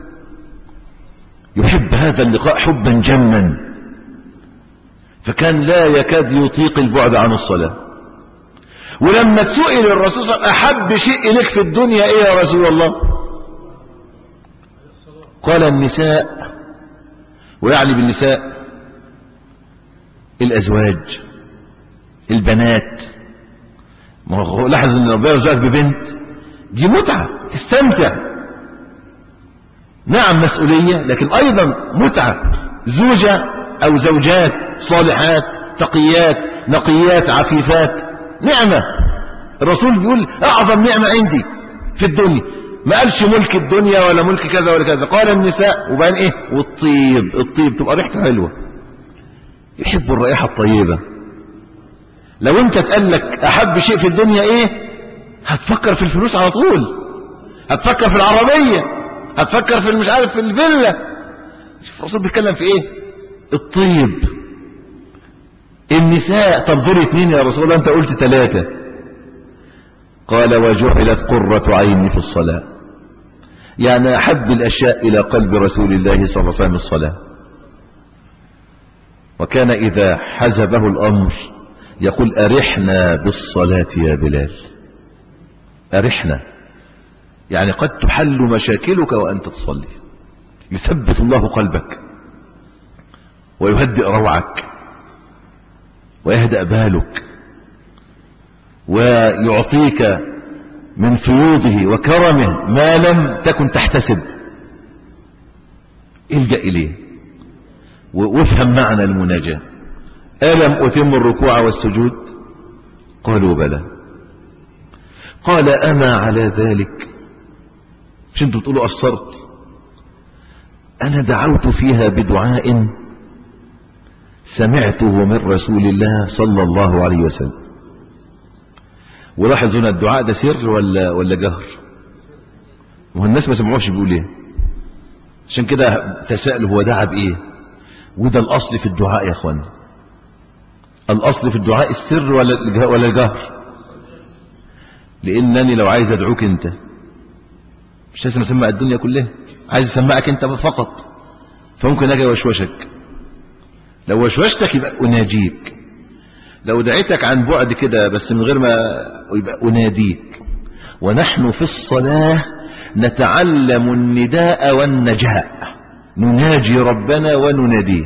[SPEAKER 1] يحب هذا اللقاء حبا جما، فكان لا يكاد يطيق البعد عن الصلاة. ولما تسئل الرسول صلى الله عليه وسلم أحب شيء لك في الدنيا إيه يا رسول الله؟ قال النساء، ويعني بالنساء الأزواج، البنات. ما هو لاحظ ان ربنا رزقك ببنت، دي متعة تستمتع، نعم مسؤولية لكن ايضا متعة. زوجة او زوجات صالحات تقيات نقيات عفيفات، نعمة. الرسول بيقول اعظم نعمة عندي في الدنيا، ما قالش ملك الدنيا ولا ملك كذا ولا كذا، قال النساء وبعدين ايه؟ والطيب. الطيب تبقى ريحته حلوة، يحب الرائحة الطيبة. لو انت تقال لك احب شيء في الدنيا ايه؟ هتفكر في الفلوس على طول، هتفكر في العربية، هتفكر في مش عارف في الفيلا. الرسول بيتكلم في ايه؟ الطيب. النساء. طب دول 2 يا رسول الله، انت قلت 3. قال وجعلت قرة عيني في الصلاة. يعني احب الاشياء الى قلب رسول الله صلى الله عليه وسلم الصلاة. وكان اذا حزبه الامر يقول أرحنا بالصلاة يا بلال. أرحنا يعني قد تحل مشاكلك وأنت تصلي، يثبت الله قلبك ويهدئ روعك ويهدأ بالك ويعطيك من فيوضه وكرمه ما لم تكن تحتسب. الجأ إليه وافهم معنى المناجاة. ألم أتم الركوع والسجود؟ قالوا بلى. قال أما على ذلك، مش انتوا بتقولوا قصرت؟ أنا دعوت فيها بدعاء سمعته من رسول الله صلى الله عليه وسلم. ولاحظ هنا الدعاء ده سر ولا جهر؟ وهو الناس ما سمعوش بيقول ايه، عشان كده تسألوا هو دعا بإيه. وده الأصل في الدعاء يا اخوان. الأصل في الدعاء السر ولا الجهر. لأنني لو عايز أدعوك أنت مش لازم أسمع الدنيا كلها، عايز أسمعك أنت فقط، فممكن أجي وشوشك. لو وشوشتك يبقى أناجيك، لو دعيتك عن بعد كده بس من غير ما يبقى أناديك. ونحن في الصلاة نتعلم النداء والنجاء، نناجي ربنا ونناديه،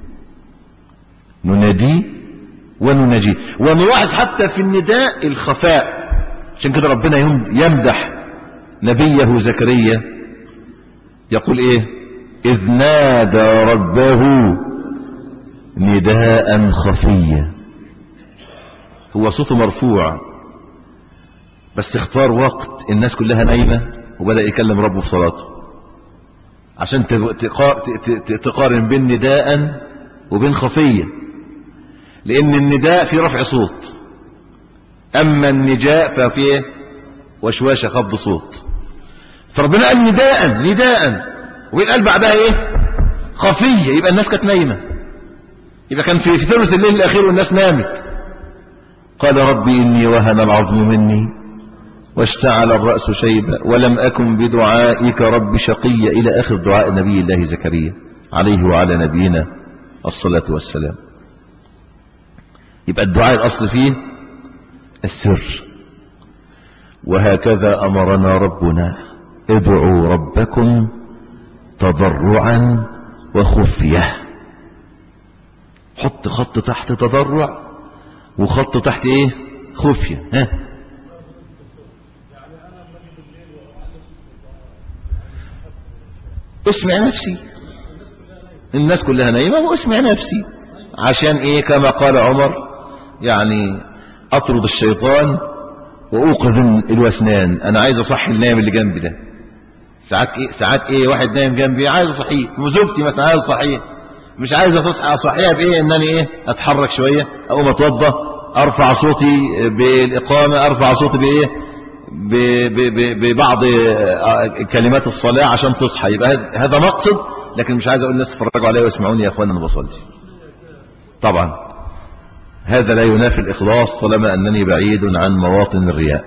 [SPEAKER 1] نناديه ونناجيه. ونلاحظ حتى في النداء الخفاء. عشان كده ربنا يمدح نبيه زكريا، يقول ايه؟ إذ نادى ربه نداء خفيا. هو صوته مرفوع بس اختار وقت الناس كلها نايمة وبدأ يكلم ربه في صلاته، عشان تقارن بين نداء وبين خفية، لأن النداء في رفع صوت، أما النجاء ففيه وشواشة خفض صوت. فربنا قال نداء وقال بعدها ايه؟ خفية. يبقى الناس كانت نايمة، يبقى كان في ثلث الليل الأخير والناس نامت. قال ربي إني وهن العظم مني واشتعل الرأس شيبا ولم أكن بدعائك رب شقيا، إلى آخر دعاء نبي الله زكريا عليه وعلى نبينا الصلاة والسلام. يبقى الدعاء الأصل فيه السر. وهكذا أمرنا ربنا ادعوا ربكم تضرعا وخفية. حط خط تحت تضرع وخط تحت ايه؟ خفية. ها اسمع نفسي، الناس كلها نايمة واسمع نفسي، عشان ايه؟ كما قال عمر يعني اطرد الشيطان واوقظ الوسنان. انا عايز اصحي النايم اللي جنبي ده. ساعات ايه واحد نايم جنبي عايز اصحيه، وزوجتي مثلا عايز اصحيه، مش عايز اصحيها بايه؟ انني ايه؟ اتحرك شويه، اقوم اتوضى، ارفع صوتي بالاقامه، ارفع صوتي بايه؟ ببعض كلمات الصلاه عشان تصحى. يبقى هذا مقصد، لكن مش عايز اقول الناس اتفرجوا عليا واسمعوني يا اخوانا انا بصلي. طبعا هذا لا ينافي الاخلاص طالما انني بعيد عن مواطن الرياء.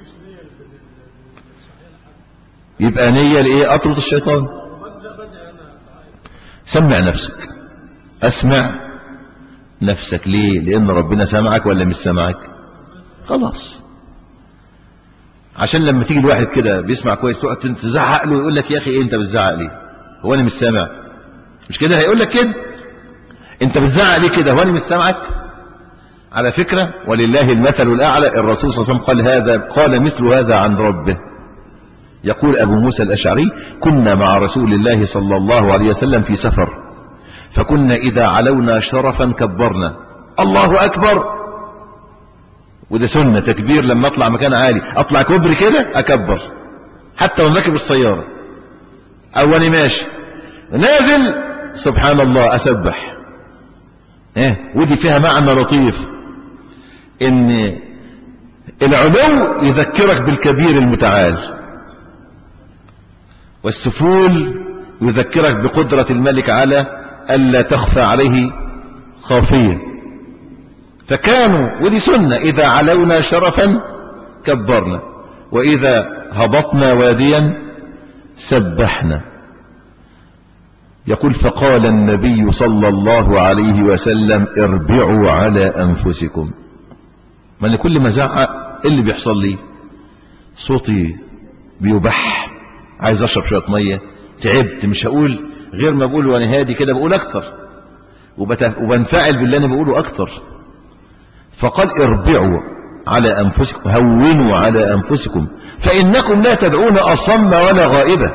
[SPEAKER 1] يبقى نية لإيه؟ أطرد الشيطان. سمع نفسك، أسمع نفسك. ليه؟ لأن ربنا سمعك ولا مش سمعك؟ خلاص. عشان لما تيجي الواحد كده بيسمع كويس تقعد تزعق له يقول لك يا أخي إيه أنت بتزعق ليه؟ هو أنا مش سامع؟ مش كده هيقول لك كده؟ أنت بتزعق ليه كده؟ هو أنا مش سامعك؟ على فكرة ولله المثل الأعلى، الرسول صلى الله عليه وسلم قال مثل هذا عن ربه. يقول أبو موسى الأشعري: كنا مع رسول الله صلى الله عليه وسلم في سفر، فكنا إذا علونا شرفا كبرنا الله أكبر. وده سنة تكبير، لما أطلع مكان عالي أطلع كبر كده أكبر، حتى لو راكب السيارة أو أنا ماشي نازل سبحان الله أسبح. ودي فيها معنى لطيف، إن العلو يذكرك بالكبير المتعال، والسفول يذكرك بقدرة الملك على ألا تخفى عليه خافية. فكانوا، ودي سنة، إذا علونا شرفا كبرنا، وإذا هبطنا واديا سبحنا. يقول: فقال النبي صلى الله عليه وسلم: اربعوا على أنفسكم. من كل ما زعق اللي بيحصل لي صوتي بيبح، عايز اشرب شويه ميه، تعبت، مش هقول غير ما بقول وانا هادي كده، بقول اكتر وبنفعل باللي انا بقوله اكتر. فقال: اربعوا على انفسكم، هونوا على انفسكم، فانكم لا تدعون اصم ولا غائبه.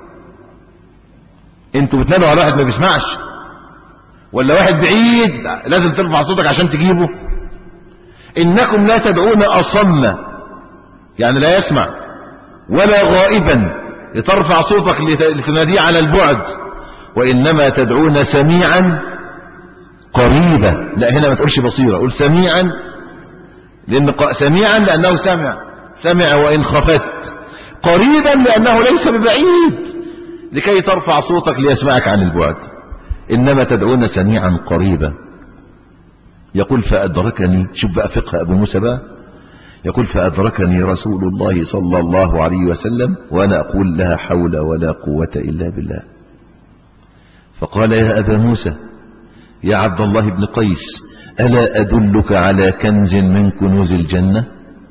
[SPEAKER 1] انتوا بتنادوا على واحد ما بيسمعش، ولا واحد بعيد لازم ترفع صوتك عشان تجيبه. انكم لا تدعون اصم يعني لا يسمع، ولا غائبا لترفع صوتك لتناديه على البعد، وإنما تدعون سميعا قريبا. لا هنا ما تقولش بصيرة، قول سميعا، لأن سميعا لأنه سمع وإن خفت، قريبا لأنه ليس ببعيد لكي ترفع صوتك ليسمعك عن البعد. إنما تدعون سميعا قريبا. يقول: فأدركني، شوف بقى فقه أبو موسى بقى، يقول: فأدركني رسول الله صلى الله عليه وسلم وأنا أقول: لا حول ولا قوة إلا بالله. فقال: يا أبا موسى، يا عبد الله بن قيس، ألا أدلك على كنز من كنوز الجنة؟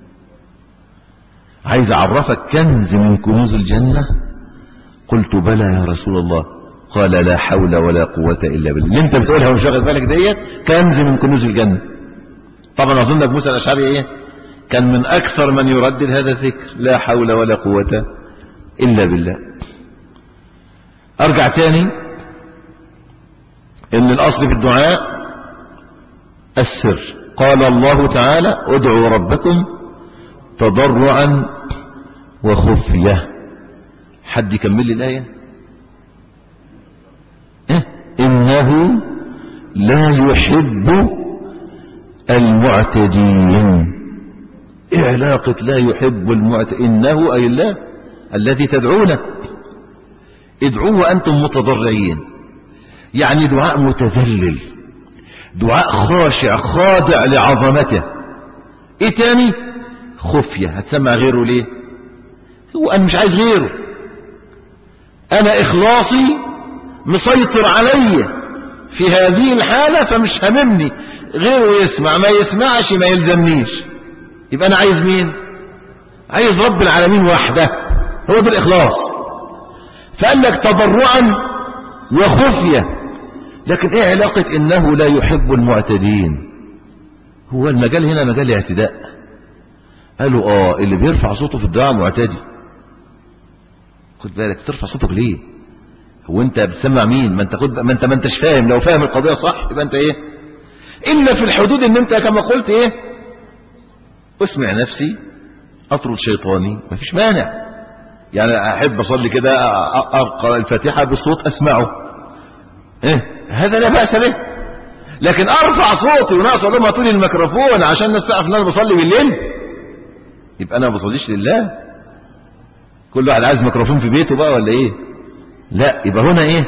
[SPEAKER 1] عايز أعرفك كنز من كنوز الجنة؟ قلت: بلى يا رسول الله. قال: لا حول ولا قوة إلا بالله. اللي انت بتقولها ومش واخد بالك ديت كنز من كنوز الجنة. طبعا أظن أبو موسى الأشعري ايه كان من أكثر من يردد هذا الذكر، لا حول ولا قوة إلا بالله. أرجع تاني إن الأصل في الدعاء السر. قال الله تعالى: ادعوا ربكم تضرعا وخفية. حد يكمل لي الآية؟ إنه لا يحب المعتدين. إيه علاقة لا يحب المعتدين؟ إنه أي الله الذي تدعونه، ادعوه وأنتم متضرعين، يعني دعاء متذلل، دعاء خاشع خاضع لعظمته. ايه تاني؟ خفية. هتسمع غيره ليه؟ هو أنا مش عايز غيره، أنا إخلاصي مسيطر علي في هذه الحالة، فمش هممني غيره يسمع ما يسمعش ما يلزمنيش. يبقى أنا عايز مين؟ عايز رب العالمين وحده، هو ده الإخلاص. فقال لك تضرعا وخفية. لكن ايه علاقة انه لا يحب المعتدين؟ هو المجال هنا مجال اعتداء. قالوا اللي بيرفع صوته في الدعاء معتدي. خد بالك ترفع صوتك ليه؟ هو انت بتسمع مين؟ ما انتش فاهم. لو فاهم القضية صح يبقى انت ايه؟ الا في الحدود ان انت كما قلت ايه؟ اسمع نفسي، اطرد شيطاني، مفيش مانع. يعني احب اصلي كده اقرا الفاتحة بصوت اسمعه، هذا لا بأس به. لكن ارفع صوتي وناقص اقول لهم هاتوا لي الميكروفون عشان الناس تعرف ان انا بصلي بالليل، يبقى انا ما بصليش لله. كل واحد عايز ميكروفون في بيته بقى ولا ايه؟ لا، يبقى هنا ايه؟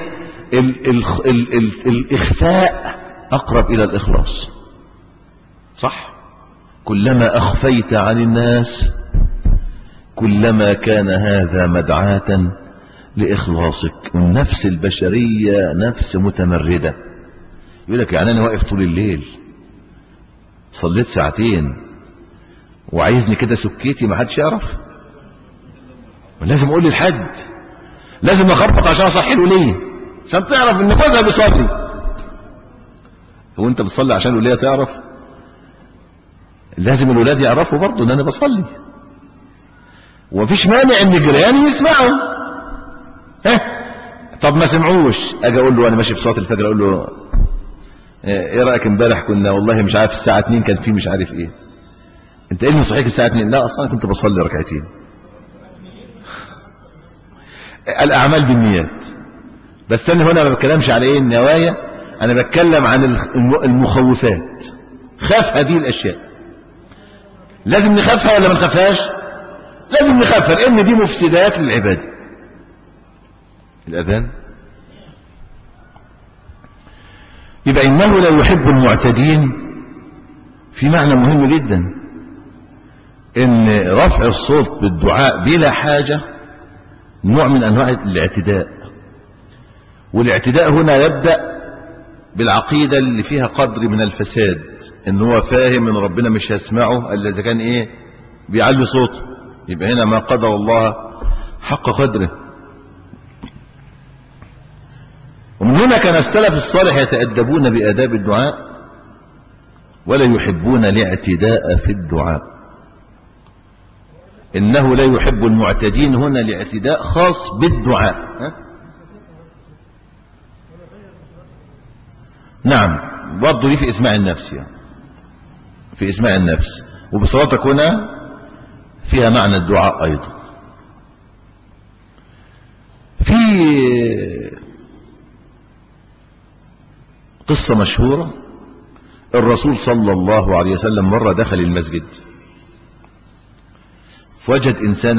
[SPEAKER 1] الاخفاء اقرب الى الاخلاص. صح؟ كلما اخفيت عن الناس كلما كان هذا مدعاة لإخلاصك. والنفس البشرية نفس متمردة. يقول لك يعني أنا واقف طول الليل صليت ساعتين وعايزني كده سكيتي ما حدش يعرف؟ لازم أقول للحد، لازم أخبط عشان أصحي له ليه؟ عشان تعرف إن جوزها بيصلي. هو أنت بتصلي عشان الولية تعرف؟ لازم الولاد يعرفوا برضه إن أنا بصلي. ومفيش مانع إن جيراني يسمعوا. طب ما سمعوش، اجي اقول له انا ماشي في صلاه الفجر، اقول له ايه رايك امبارح كنا والله مش عارف الساعه 2 كان في مش عارف ايه، انت ايه اللي صحيك الساعه 2؟ لا اصلا كنت بصلي ركعتين. الاعمال بالنيات. بس انا هنا ما بتكلمش على ايه النوايا، انا بتكلم عن المخوفات. خاف هذه الاشياء، لازم نخافها ولا ما نخافهاش؟ لازم نخافها، لان دي مفسدات للعباده. الأذان. يبقى إنه لا يحب المعتدين في معنى مهم جدا، إن رفع الصوت بالدعاء بلا حاجة نوع من أنواع الاعتداء. والاعتداء هنا يبدأ بالعقيدة اللي فيها قدر من الفساد، إن هو فاهم إن ربنا مش هيسمعه إلا إذا كان إيه؟ بيعلي صوته. يبقى هنا ما قدر الله حق قدره. ومن هنا كان السلف الصالح يتأدبون بآداب الدعاء ولا يحبون الاعتداء في الدعاء. إنه لا يحب المعتدين هنا الاعتداء خاص بالدعاء. نعم، برضه دي في إسماع النفس، يعني في إسماع النفس. وبصلاتك هنا فيها معنى الدعاء أيضا. في قصة مشهورة، الرسول صلى الله عليه وسلم مرة دخل المسجد فوجد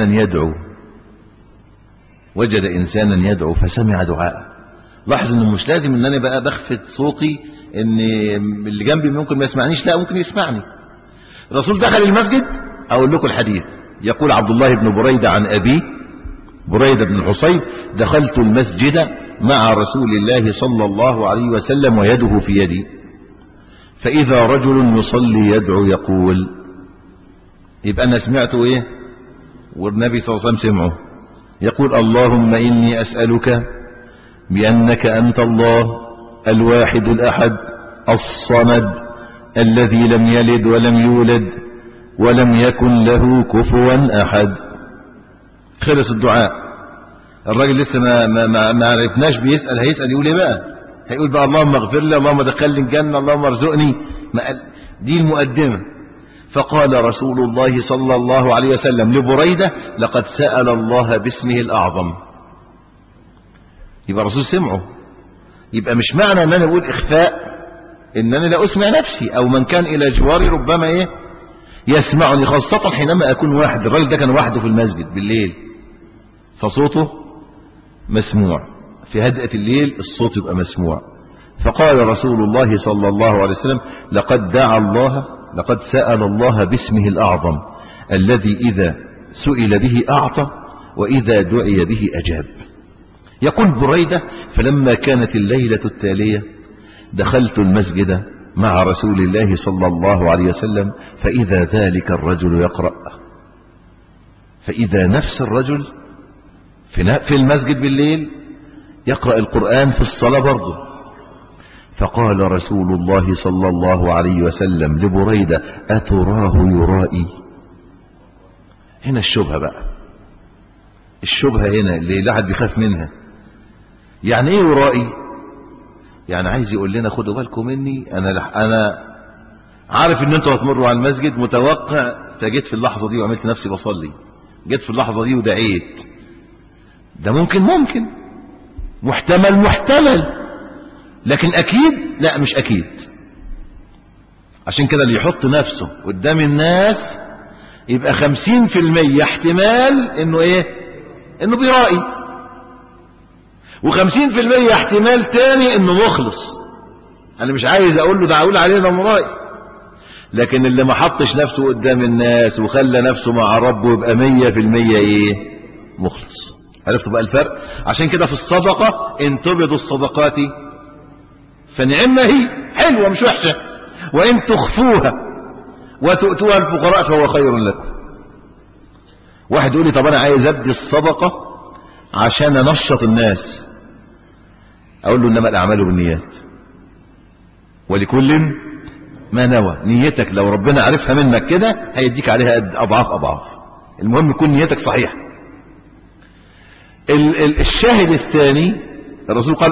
[SPEAKER 1] إنسانا يدعو فسمع دعاء. لاحظ انه مش لازم ان انا بقى بخفت صوتي ان اللي جنبي ممكن ما يسمعنيش، لا ممكن يسمعني. الرسول دخل المسجد. اقول لكم الحديث. يقول عبد الله بن بريدة عن ابيه بريدة بن الحصيب: دخلت المسجد مع رسول الله صلى الله عليه وسلم ويده في يدي، فإذا رجل يصلي يدعو يقول. يبقى أنا سمعته إيه؟ والنبي صلى الله عليه وسلم سمعه. يقول: اللهم إني أسألك بأنك أنت الله الواحد الأحد الصمد الذي لم يلد ولم يولد ولم يكن له كفوا أحد. خلص الدعاء. الراجل لسه ما عرفناش بيسأل، هيسأل يقول ايه بقى؟ هيقول بقى اللهم اغفر لي، اللهم دخلني الجنة، اللهم ارزقني. دي المقدمة. فقال رسول الله صلى الله عليه وسلم لبريدة: لقد سأل الله باسمه الأعظم. يبقى الرسول سمعه. يبقى مش معنى ان انا اقول اخفاء ان انا لا اسمع نفسي، او من كان الى جواري ربما ايه يسمعني، خاصة حينما اكون واحد. الراجل ده كان وحده في المسجد بالليل، فصوته مسموع في هدأة الليل، الصوت يبقى مسموع. فقال رسول الله صلى الله عليه وسلم: لقد سأل الله باسمه الأعظم الذي إذا سئل به أعطى وإذا دعي به أجاب. يقول بريدة: فلما كانت الليلة التالية دخلت المسجد مع رسول الله صلى الله عليه وسلم فإذا ذلك الرجل يقرأ، فإذا نفس الرجل في المسجد بالليل يقرأ القرآن في الصلاة برضه. فقال رسول الله صلى الله عليه وسلم لبريدة: أتراه يرائي؟ هنا الشبهة بقى، الشبهة هنا اللي الواحد بيخاف منها. يعني ايه يرائي؟ يعني عايز يقول لنا خدوا بالكم مني، انا عارف ان انتوا هتمروا على المسجد متوقع، فجيت في اللحظة دي وعملت نفسي بصلي، جيت في اللحظة دي ودعيت. ده ممكن محتمل، لكن اكيد لا، مش اكيد. عشان كده اللي يحط نفسه قدام الناس يبقى 50% احتمال انه ايه، انه بيرائي، و50% احتمال تاني انه مخلص. انا مش عايز اقول له ده اقول عليه ده مرائي، لكن اللي ما حطش نفسه قدام الناس وخلى نفسه مع ربه يبقى 100% ايه، مخلص. عرفتوا بقى الفرق؟ عشان كده في الصدقة ان تبدوا الصدقات فنعمة هي، حلوة مش وحشة، وان تخفوها وتؤتوها الفقراء فهو خير لكم. واحد يقول لي: طب انا عايز ابدي الصدقة عشان انشط الناس. اقول له: انما الاعمال بالنيات ولكل ما نوى. نيتك لو ربنا عرفها منك كده هيديك عليها اضعاف. المهم يكون نيتك صحيحة. الشاهد الثاني، الرسول قال: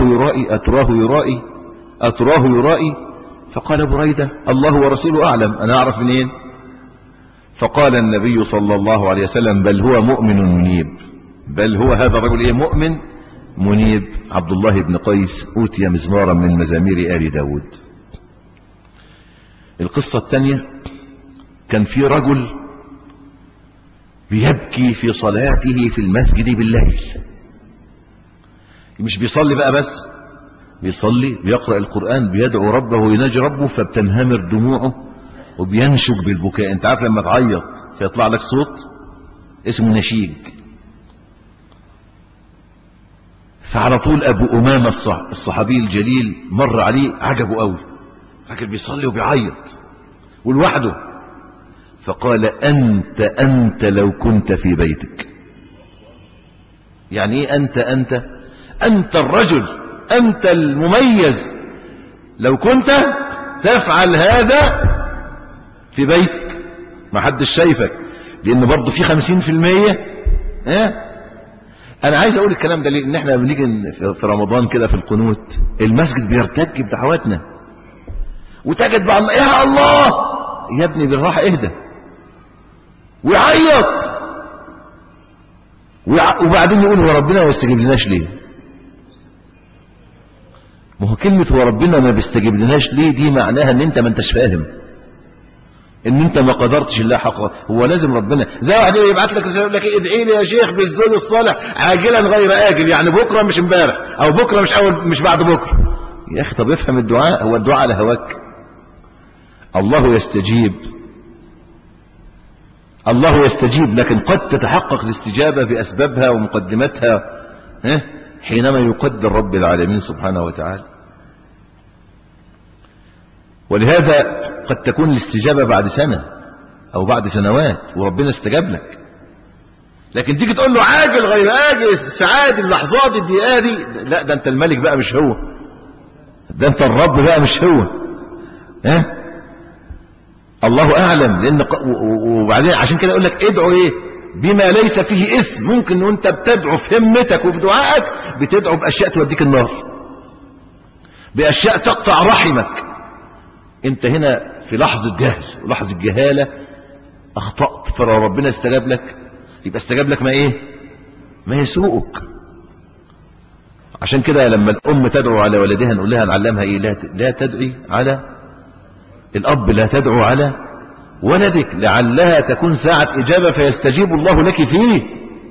[SPEAKER 1] أتراه يرائي؟ فقال بريدة: الله ورسوله أعلم، أنا أعرف منين؟ فقال النبي صلى الله عليه وسلم: بل هو مؤمن منيب. بل هو هذا الرجل ايه، مؤمن منيب. عبد الله بن قيس أوتي مزمارا من مزامير آل داود. القصة الثانية، كان في رجل بيبكي في صلاته في المسجد بالليل. مش بيصلي بقى بس، بيصلي بيقرأ القرآن بيدعو ربه ويناجي ربه، فبتنهمر دموعه وبينشج بالبكاء. انت عارف لما تعيط فيطلع لك صوت اسمه نشيج. فعلى طول ابو امامة الصحابي الجليل مر عليه، عجبه قوي، راجل بيصلي وبيعيط ولوحده. فقال: انت لو كنت في بيتك. يعني ايه انت الرجل، انت المميز، لو كنت تفعل هذا في بيتك ما حدش شايفك. لان برضه في 50%. انا عايز اقول الكلام ده ليه؟ ان احنا بنيجي في رمضان كده في القنوت المسجد بيرتج بدعواتنا، وتجد بعض يا الله يا ابني بالراحه اهدى، ويعيط، وبعدين يقول: هو ربنا ما يستجيب لناش ليه؟ ما هو كلمة هو ربنا ما بيستجيب لناش ليه دي معناها ان انت ما انتش فاهم، ان انت ما قدرتش الله حقه. هو لازم ربنا زي واحد يبعت لك رساله يقول لك: ادعي لي يا شيخ بالزوج الصالح عاجلا غير آجل، يعني بكره مش امبارح، او بكره مش بعد بكره. يا اخي طب افهم الدعاء، هو الدعاء على هواك؟ الله يستجيب، لكن قد تتحقق الاستجابة بأسبابها ومقدماتها حينما يقدر رب العالمين سبحانه وتعالى. ولهذا قد تكون الاستجابة بعد سنة او بعد سنوات وربنا استجاب لك، لكن تيجي تقول له عاجل غير آجل، السعادة اللحظات الدقيقة دي، لا ده انت الملك بقى مش هو، ده انت الرب بقى مش هو. الله اعلم. لان وبعدين عشان كده اقول لك ادعو ايه بما ليس فيه اثم. ممكن وانت بتدعو في همتك وفي دعائك بتدعو باشياء توديك النار، باشياء تقطع رحمك. انت هنا في لحظة جهل ولحظة جهالة اخطأت، فلو ربنا استجاب لك يبقى استجاب لك ما يسوءك. عشان كده لما الأم تدعو على ولدها نقول لها نعلمها إيه؟ لا تدعي على الأب، لا تدعو على ولدك، لعلها تكون ساعة إجابة فيستجيب الله لك فيه.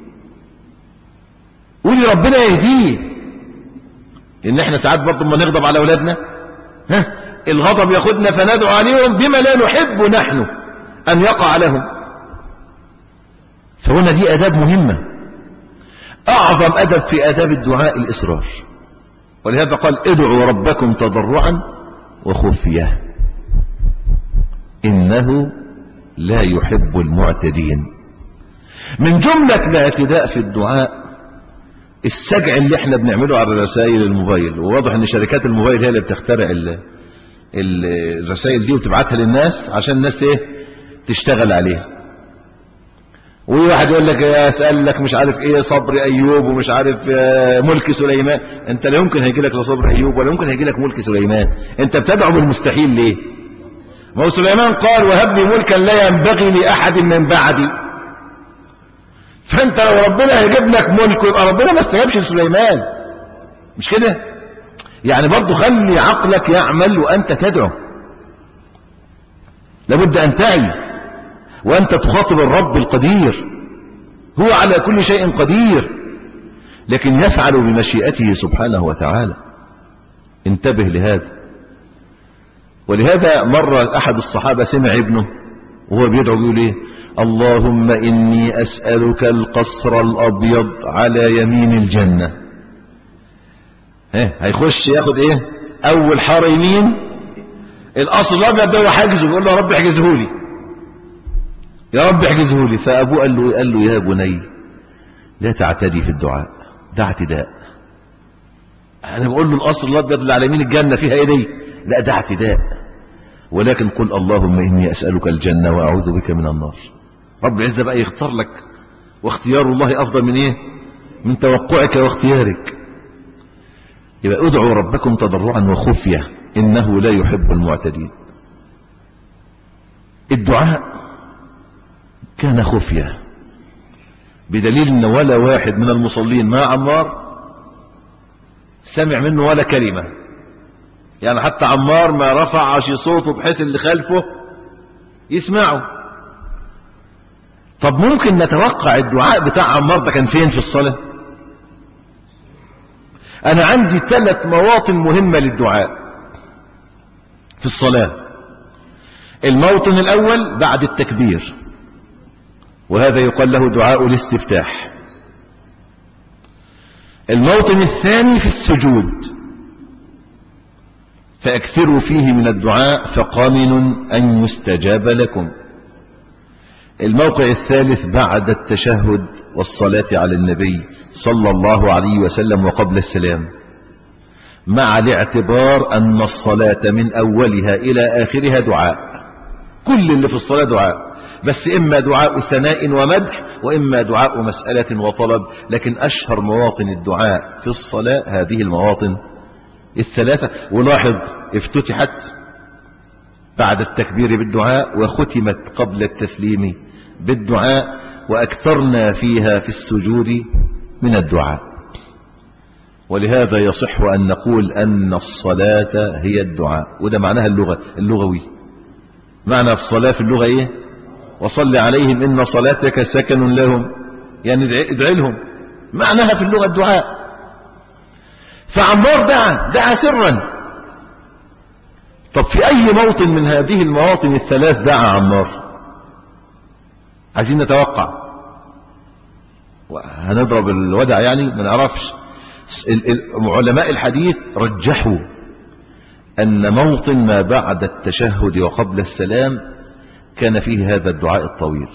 [SPEAKER 1] قولي ربنا يهديه. إن احنا ساعات برضه ما نغضب على أولادنا الغضب ياخدنا فندعو عليهم بما لا نحب نحن أن يقع لهم. فهنا دي أداب مهمة. أعظم أدب في أداب الدعاء الإصرار، ولهذا قال ادعوا ربكم تضرعا وخفية إنه لا يحب المعتدين. من جملة الاعتداء في الدعاء السجع اللي احنا بنعمله على رسائل الموبايل، وواضح ان شركات الموبايل هي اللي بتخترع الرسائل دي وتبعتها للناس عشان الناس ايه تشتغل عليها. وواحد يقول لك اسال لك مش عارف ايه صبر ايوب ومش عارف ملك سليمان. انت لا يمكن هيجي لك لا صبر ايوب ولا يمكن هيجي لك ملك سليمان. انت بتدعو بالمستحيل ليه؟ ما هو سليمان قال وهب لي ملكا لا ينبغي لاحد من بعدي. فانت لو ربنا هيجيب لك ملك يبقى ربنا ما استجابش لسليمان، مش كده؟ يعني برضو خلي عقلك يعمل وانت تدعو. لابد ان تعي وانت تخاطب الرب القدير، هو على كل شيء قدير، لكن يفعل بمشيئته سبحانه وتعالى. انتبه لهذا. ولهذا مرة احد الصحابة سمع ابنه وهو بيدعو بيقول ايه؟ اللهم اني اسألك القصر الابيض على يمين الجنة. هيخش ياخد ايه؟ اول حارة يمين، القصر الابيض ده هو حاجزه، يقول له يا رب احجزه لي، يا رب احجزه لي. فابوه قال له يا بني لا تعتدي في الدعاء، ده اعتداء. انا بقول له القصر الابيض اللي على يمين الجنة فيها ايه دي؟ لا ده اعتداء. ولكن قل اللهم اني اسألك الجنة واعوذ بك من النار. رب العزة بقى يختار لك، واختيار الله افضل من ايه؟ من توقعك واختيارك. يبقى ادعوا ربكم تضرعا وخفية انه لا يحب المعتدين. الدعاء كان خفية، بدليل ان ولا واحد من المصلين مع عمار سمع منه ولا كلمة. يعني حتى عمار ما رفعش صوته بحيث اللي خلفه يسمعه. طب ممكن نتوقع الدعاء بتاع عمار ده كان فين في الصلاة؟ انا عندي 3 مواطن مهمة للدعاء في الصلاة. الموطن الاول بعد التكبير، وهذا يقال له دعاء الاستفتاح. الموطن الثاني في السجود، فاكثروا فيه من الدعاء فقامن ان يستجاب لكم. الموقع الثالث بعد التشهد والصلاة على النبي صلى الله عليه وسلم وقبل السلام، مع الاعتبار أن الصلاة من أولها إلى آخرها دعاء. كل اللي في الصلاة دعاء، بس إما دعاء ثناء ومدح وإما دعاء مسألة وطلب. لكن أشهر مواطن الدعاء في الصلاة هذه المواطن 3. ولاحظ افتتحت بعد التكبير بالدعاء وختمت قبل التسليم بالدعاء، وأكثرنا فيها في السجود من الدعاء. ولهذا يصح أن نقول أن الصلاة هي الدعاء، وده معناها اللغوي. معنى الصلاة في اللغة ايه؟ وصل عليهم إن صلاتك سكن لهم، يعني ادعي لهم. معناها في اللغة الدعاء. فعمار دعا سرا. طب في أي موطن من هذه المواطن 3 دعا عمار؟ عايزين نتوقع، هنضرب الودع يعني ما نعرفش. علماء الحديث رجحوا أن موطن ما بعد التشهد وقبل السلام كان فيه هذا الدعاء الطويل.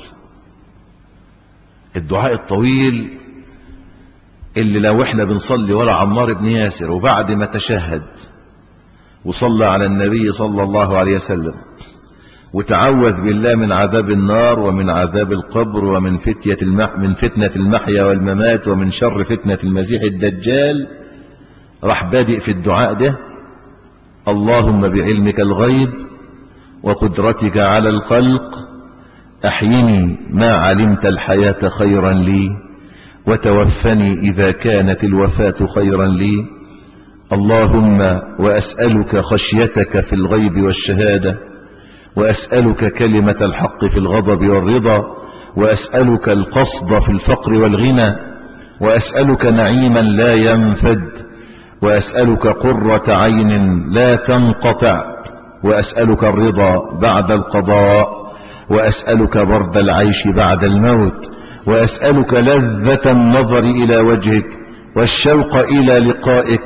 [SPEAKER 1] الدعاء الطويل اللي لو احنا بنصلي ورا عمار بن ياسر وبعد ما تشهد وصلى على النبي صلى الله عليه وسلم وتعوذ بالله من عذاب النار ومن عذاب القبر ومن من فتنة المحيا والممات ومن شر فتنة المسيح الدجال، راح بادئ في الدعاء ده: اللهم بعلمك الغيب وقدرتك على الخلق أحيني ما علمت الحياة خيرا لي وتوفني إذا كانت الوفاة خيرا لي. اللهم وأسألك خشيتك في الغيب والشهادة، وأسألك كلمة الحق في الغضب والرضا، وأسألك القصد في الفقر والغنى، وأسألك نعيما لا ينفد، وأسألك قرة عين لا تنقطع، وأسألك الرضا بعد القضاء، وأسألك برد العيش بعد الموت، وأسألك لذة النظر إلى وجهك والشوق إلى لقائك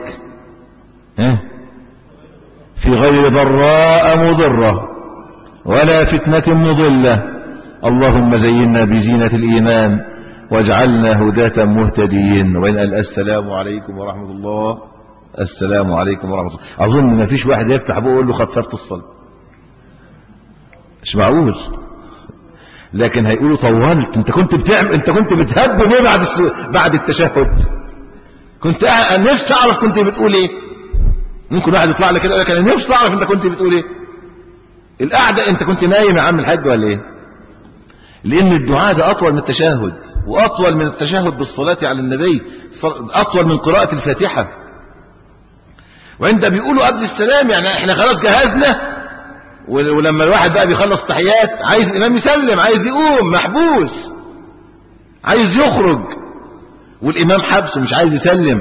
[SPEAKER 1] في غير ضراء مضرة ولا فتنة مضلة. اللهم زينا بزينة الإيمان واجعلنا هداة مهتدين. وإن قال السلام عليكم ورحمة الله، السلام عليكم ورحمة الله. أظن ما فيش واحد يفتح بقه يقول له خففت الصلاة، مش معقول. لكن هيقولوا طولت، انت كنت بتعمل، انت كنت بتهب ليه بعد التشهد؟ كنت نفسي اعرف كنت بتقول ايه. ممكن واحد يطلع لك كده يقول لك انا نفسي اعرف انت كنت بتقول ايه. القعده انت كنت نايم يا عم الحاج ولا ايه؟ لان الدعاء ده اطول من التشهد، واطول من التشهد بالصلاه على النبي، اطول من قراءه الفاتحه. وانت بيقولوا قبل السلام، يعني احنا خلاص جهزنا، ولما الواحد بقى بيخلص تحيات عايز الامام يسلم، عايز يقوم، محبوس عايز يخرج، والامام حبسه مش عايز يسلم.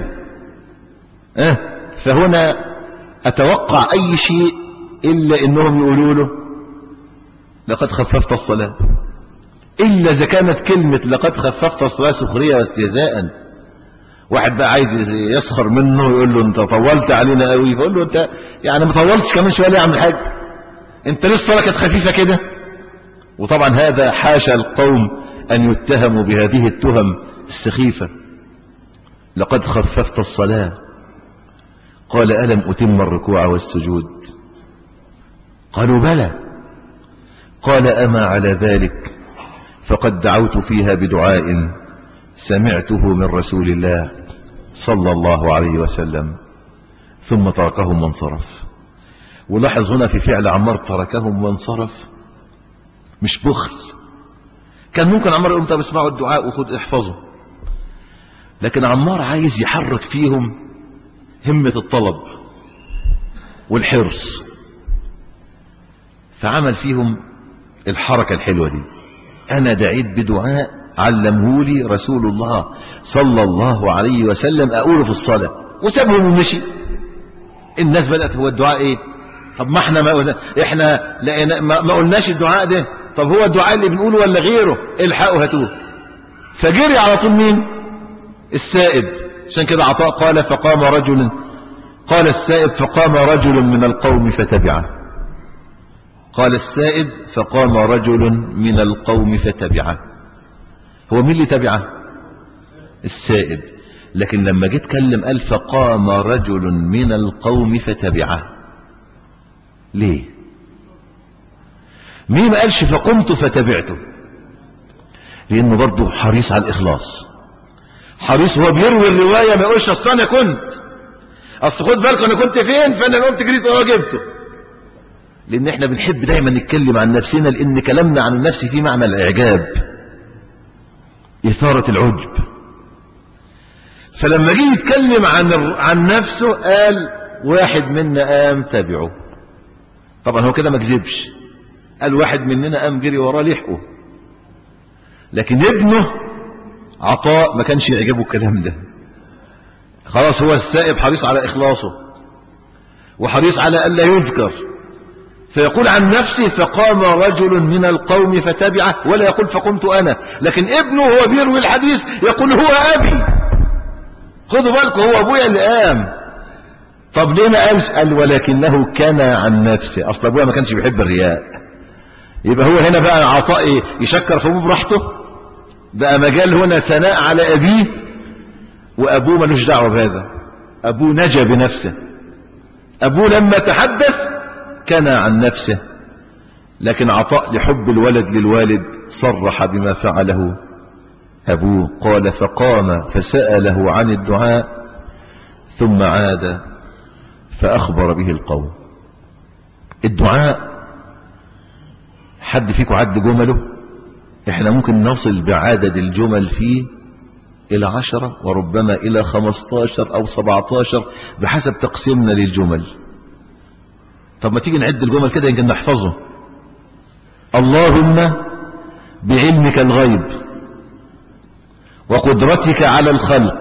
[SPEAKER 1] فهنا اتوقع اي شيء الا انهم يقولوا له لقد خففت الصلاة، الا اذا كانت كلمة لقد خففت الصلاة سخرية واستهزاء. واحد بقى عايز يسخر منه يقول له انت طولت علينا قوي، يقول له انت يعني ما طولتش كمان شويه ليه يا عم الحاج؟ انت ليه الصلاة كانت خفيفة كده؟ وطبعا هذا حاشا القوم ان يتهموا بهذه التهم السخيفة. لقد خففت الصلاة، قال ألم أتم الركوع والسجود؟ قالوا بلى. قال أما على ذلك فقد دعوت فيها بدعاء سمعته من رسول الله صلى الله عليه وسلم، ثم تركهم وانصرف. ولاحظ هنا في فعل عمار تركهم وانصرف مش بخل. كان ممكن عمار يقول طب اسمعوا الدعاء وخد احفظه، لكن عمار عايز يحرك فيهم همة الطلب والحرص، فعمل فيهم الحركة الحلوة دي. انا دعيت بدعاء علمه لي رسول الله صلى الله عليه وسلم اقوله في الصلاة، وسابهم ومشي. الناس بدأت هو الدعاء ايه؟ طب ما احنا ما قلناش الدعاء ده، طب هو الدعاء اللي بنقوله ولا غيره؟ الحقوا هاتوه. فجري على طول مين؟ السائب. عشان كده عطاء قال فقام رجل، قال السائب فقام رجل من القوم فتبعه. قال السائب فقام رجل من القوم فتبعه. هو مين اللي تبعه؟ السائب. لكن لما جيت كلم قال فقام رجل من القوم فتبعه. ليه؟ مين ما قالش فقمت فتبعته؟ لانه برضه حريص على الاخلاص، حريص. هو بيروي الرواية ما يقولش اصل انا كنت، اصل خد بالك انا كنت فين فانا قمت جريت ورا جبته. لان احنا بنحب دايما نتكلم عن نفسنا، لان كلامنا عن النفس فيه معنى الاعجاب، اثارة العجب. فلما جه يتكلم عن نفسه قال واحد منا قام تبعه. طبعا هو كده ما كذبش، قال واحد مننا قام جري وراه لحقه. لكن ابنه عطاء ما كانش يعجبه الكلام ده. خلاص هو السائب حريص على اخلاصه وحريص على الا يذكر، فيقول عن نفسه فقام رجل من القوم فتبعه، ولا يقول فقمت انا. لكن ابنه هو بيروي الحديث يقول هو ابي، خذوا بالكم هو ابويا اللي قام. طب ليه ما قالش؟ قال ولكنه كان عن نفسه، اصل ابويا ما كانش بيحب الرياء. يبقى هو هنا بقى عطاء يشكر في ابوه براحته، بقى مجال هنا ثناء على ابيه، وابوه ملوش دعوه بهذا. ابوه نجا بنفسه، ابوه لما تحدث كان عن نفسه. لكن عطاء لحب الولد للوالد صرح بما فعله ابوه. قال فقام فسأله عن الدعاء ثم عاد فاخبر به القوم. الدعاء حد فيكم عد جمله؟ احنا ممكن نصل بعدد الجمل فيه إلى 10 وربما إلى 15 أو 17 بحسب تقسيمنا للجمل. طب ما تيجي نعد الجمل كده يمكن نحفظه. اللهم بعلمك الغيب وقدرتك على الخلق،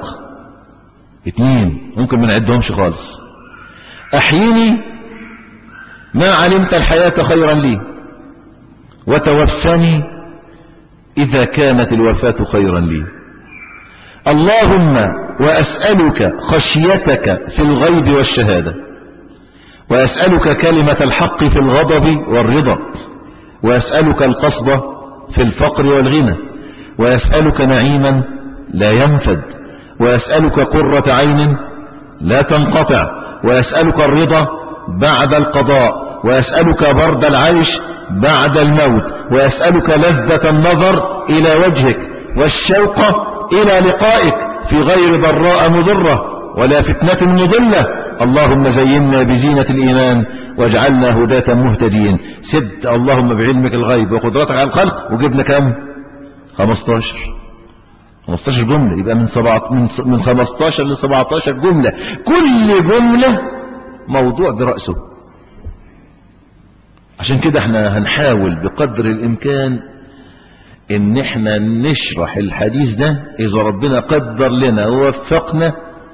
[SPEAKER 1] 2 ممكن ما نعدهمش خالص. أحيني ما علمت الحياة خيرا لي وتوفني إذا كانت الوفاة خيرا لي. اللهم وأسألك خشيتك في الغيب والشهادة، وأسألك كلمة الحق في الغضب والرضا، وأسألك القصد في الفقر والغنى، وأسألك نعيما لا ينفد، وأسألك قرة عين لا تنقطع، وأسألك الرضا بعد القضاء، وأسألك برد العيش بعد الموت، وأسألك لذة النظر إلى وجهك والشوق إلى لقائك في غير ضراء مضرة ولا فتنة مضلة. اللهم زينا بزينة الإيمان واجعلنا هداة مهتدين. سد اللهم بعلمك الغيب وقدرتك على الخلق، وجبنا كم؟ 15 جملة. يبقى من 15 ل 17 جملة، كل جملة موضوع برأسه. عشان كده احنا هنحاول بقدر الإمكان ان احنا نشرح الحديث ده اذا ربنا قدر لنا ووفقنا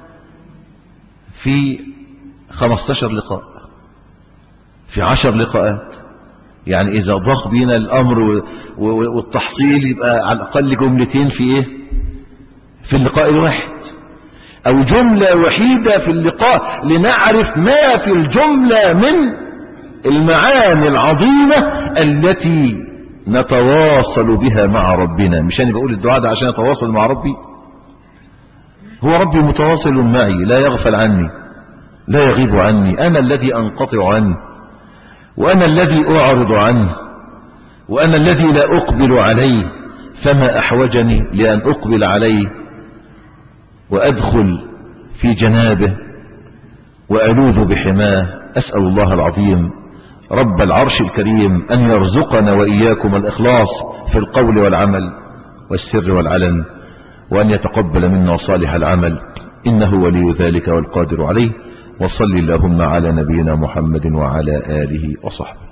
[SPEAKER 1] في 15 لقاء، في 10 لقاءات. يعني اذا ضاق بينا الامر والتحصيل يبقى على الاقل جملتين في ايه، في اللقاء الواحد، او جملة وحيدة في اللقاء لنعرف ما في الجملة من المعاني العظيمة التي نتواصل بها مع ربنا. مش أنا بقول الدعاء ده عشان أتواصل مع ربي؟ هو ربي متواصل معي، لا يغفل عني، لا يغيب عني. أنا الذي أنقطع عنه، وأنا الذي أعرض عنه، وأنا الذي لا أقبل عليه. فما أحوجني لأن أقبل عليه وأدخل في جنابه وألوذ بحماه. أسأل الله العظيم رب العرش الكريم أن يرزقنا وإياكم الإخلاص في القول والعمل والسر والعلن، وأن يتقبل منا صالح العمل، إنه ولي ذلك والقادر عليه. وصل اللهم على نبينا محمد وعلى آله وصحبه.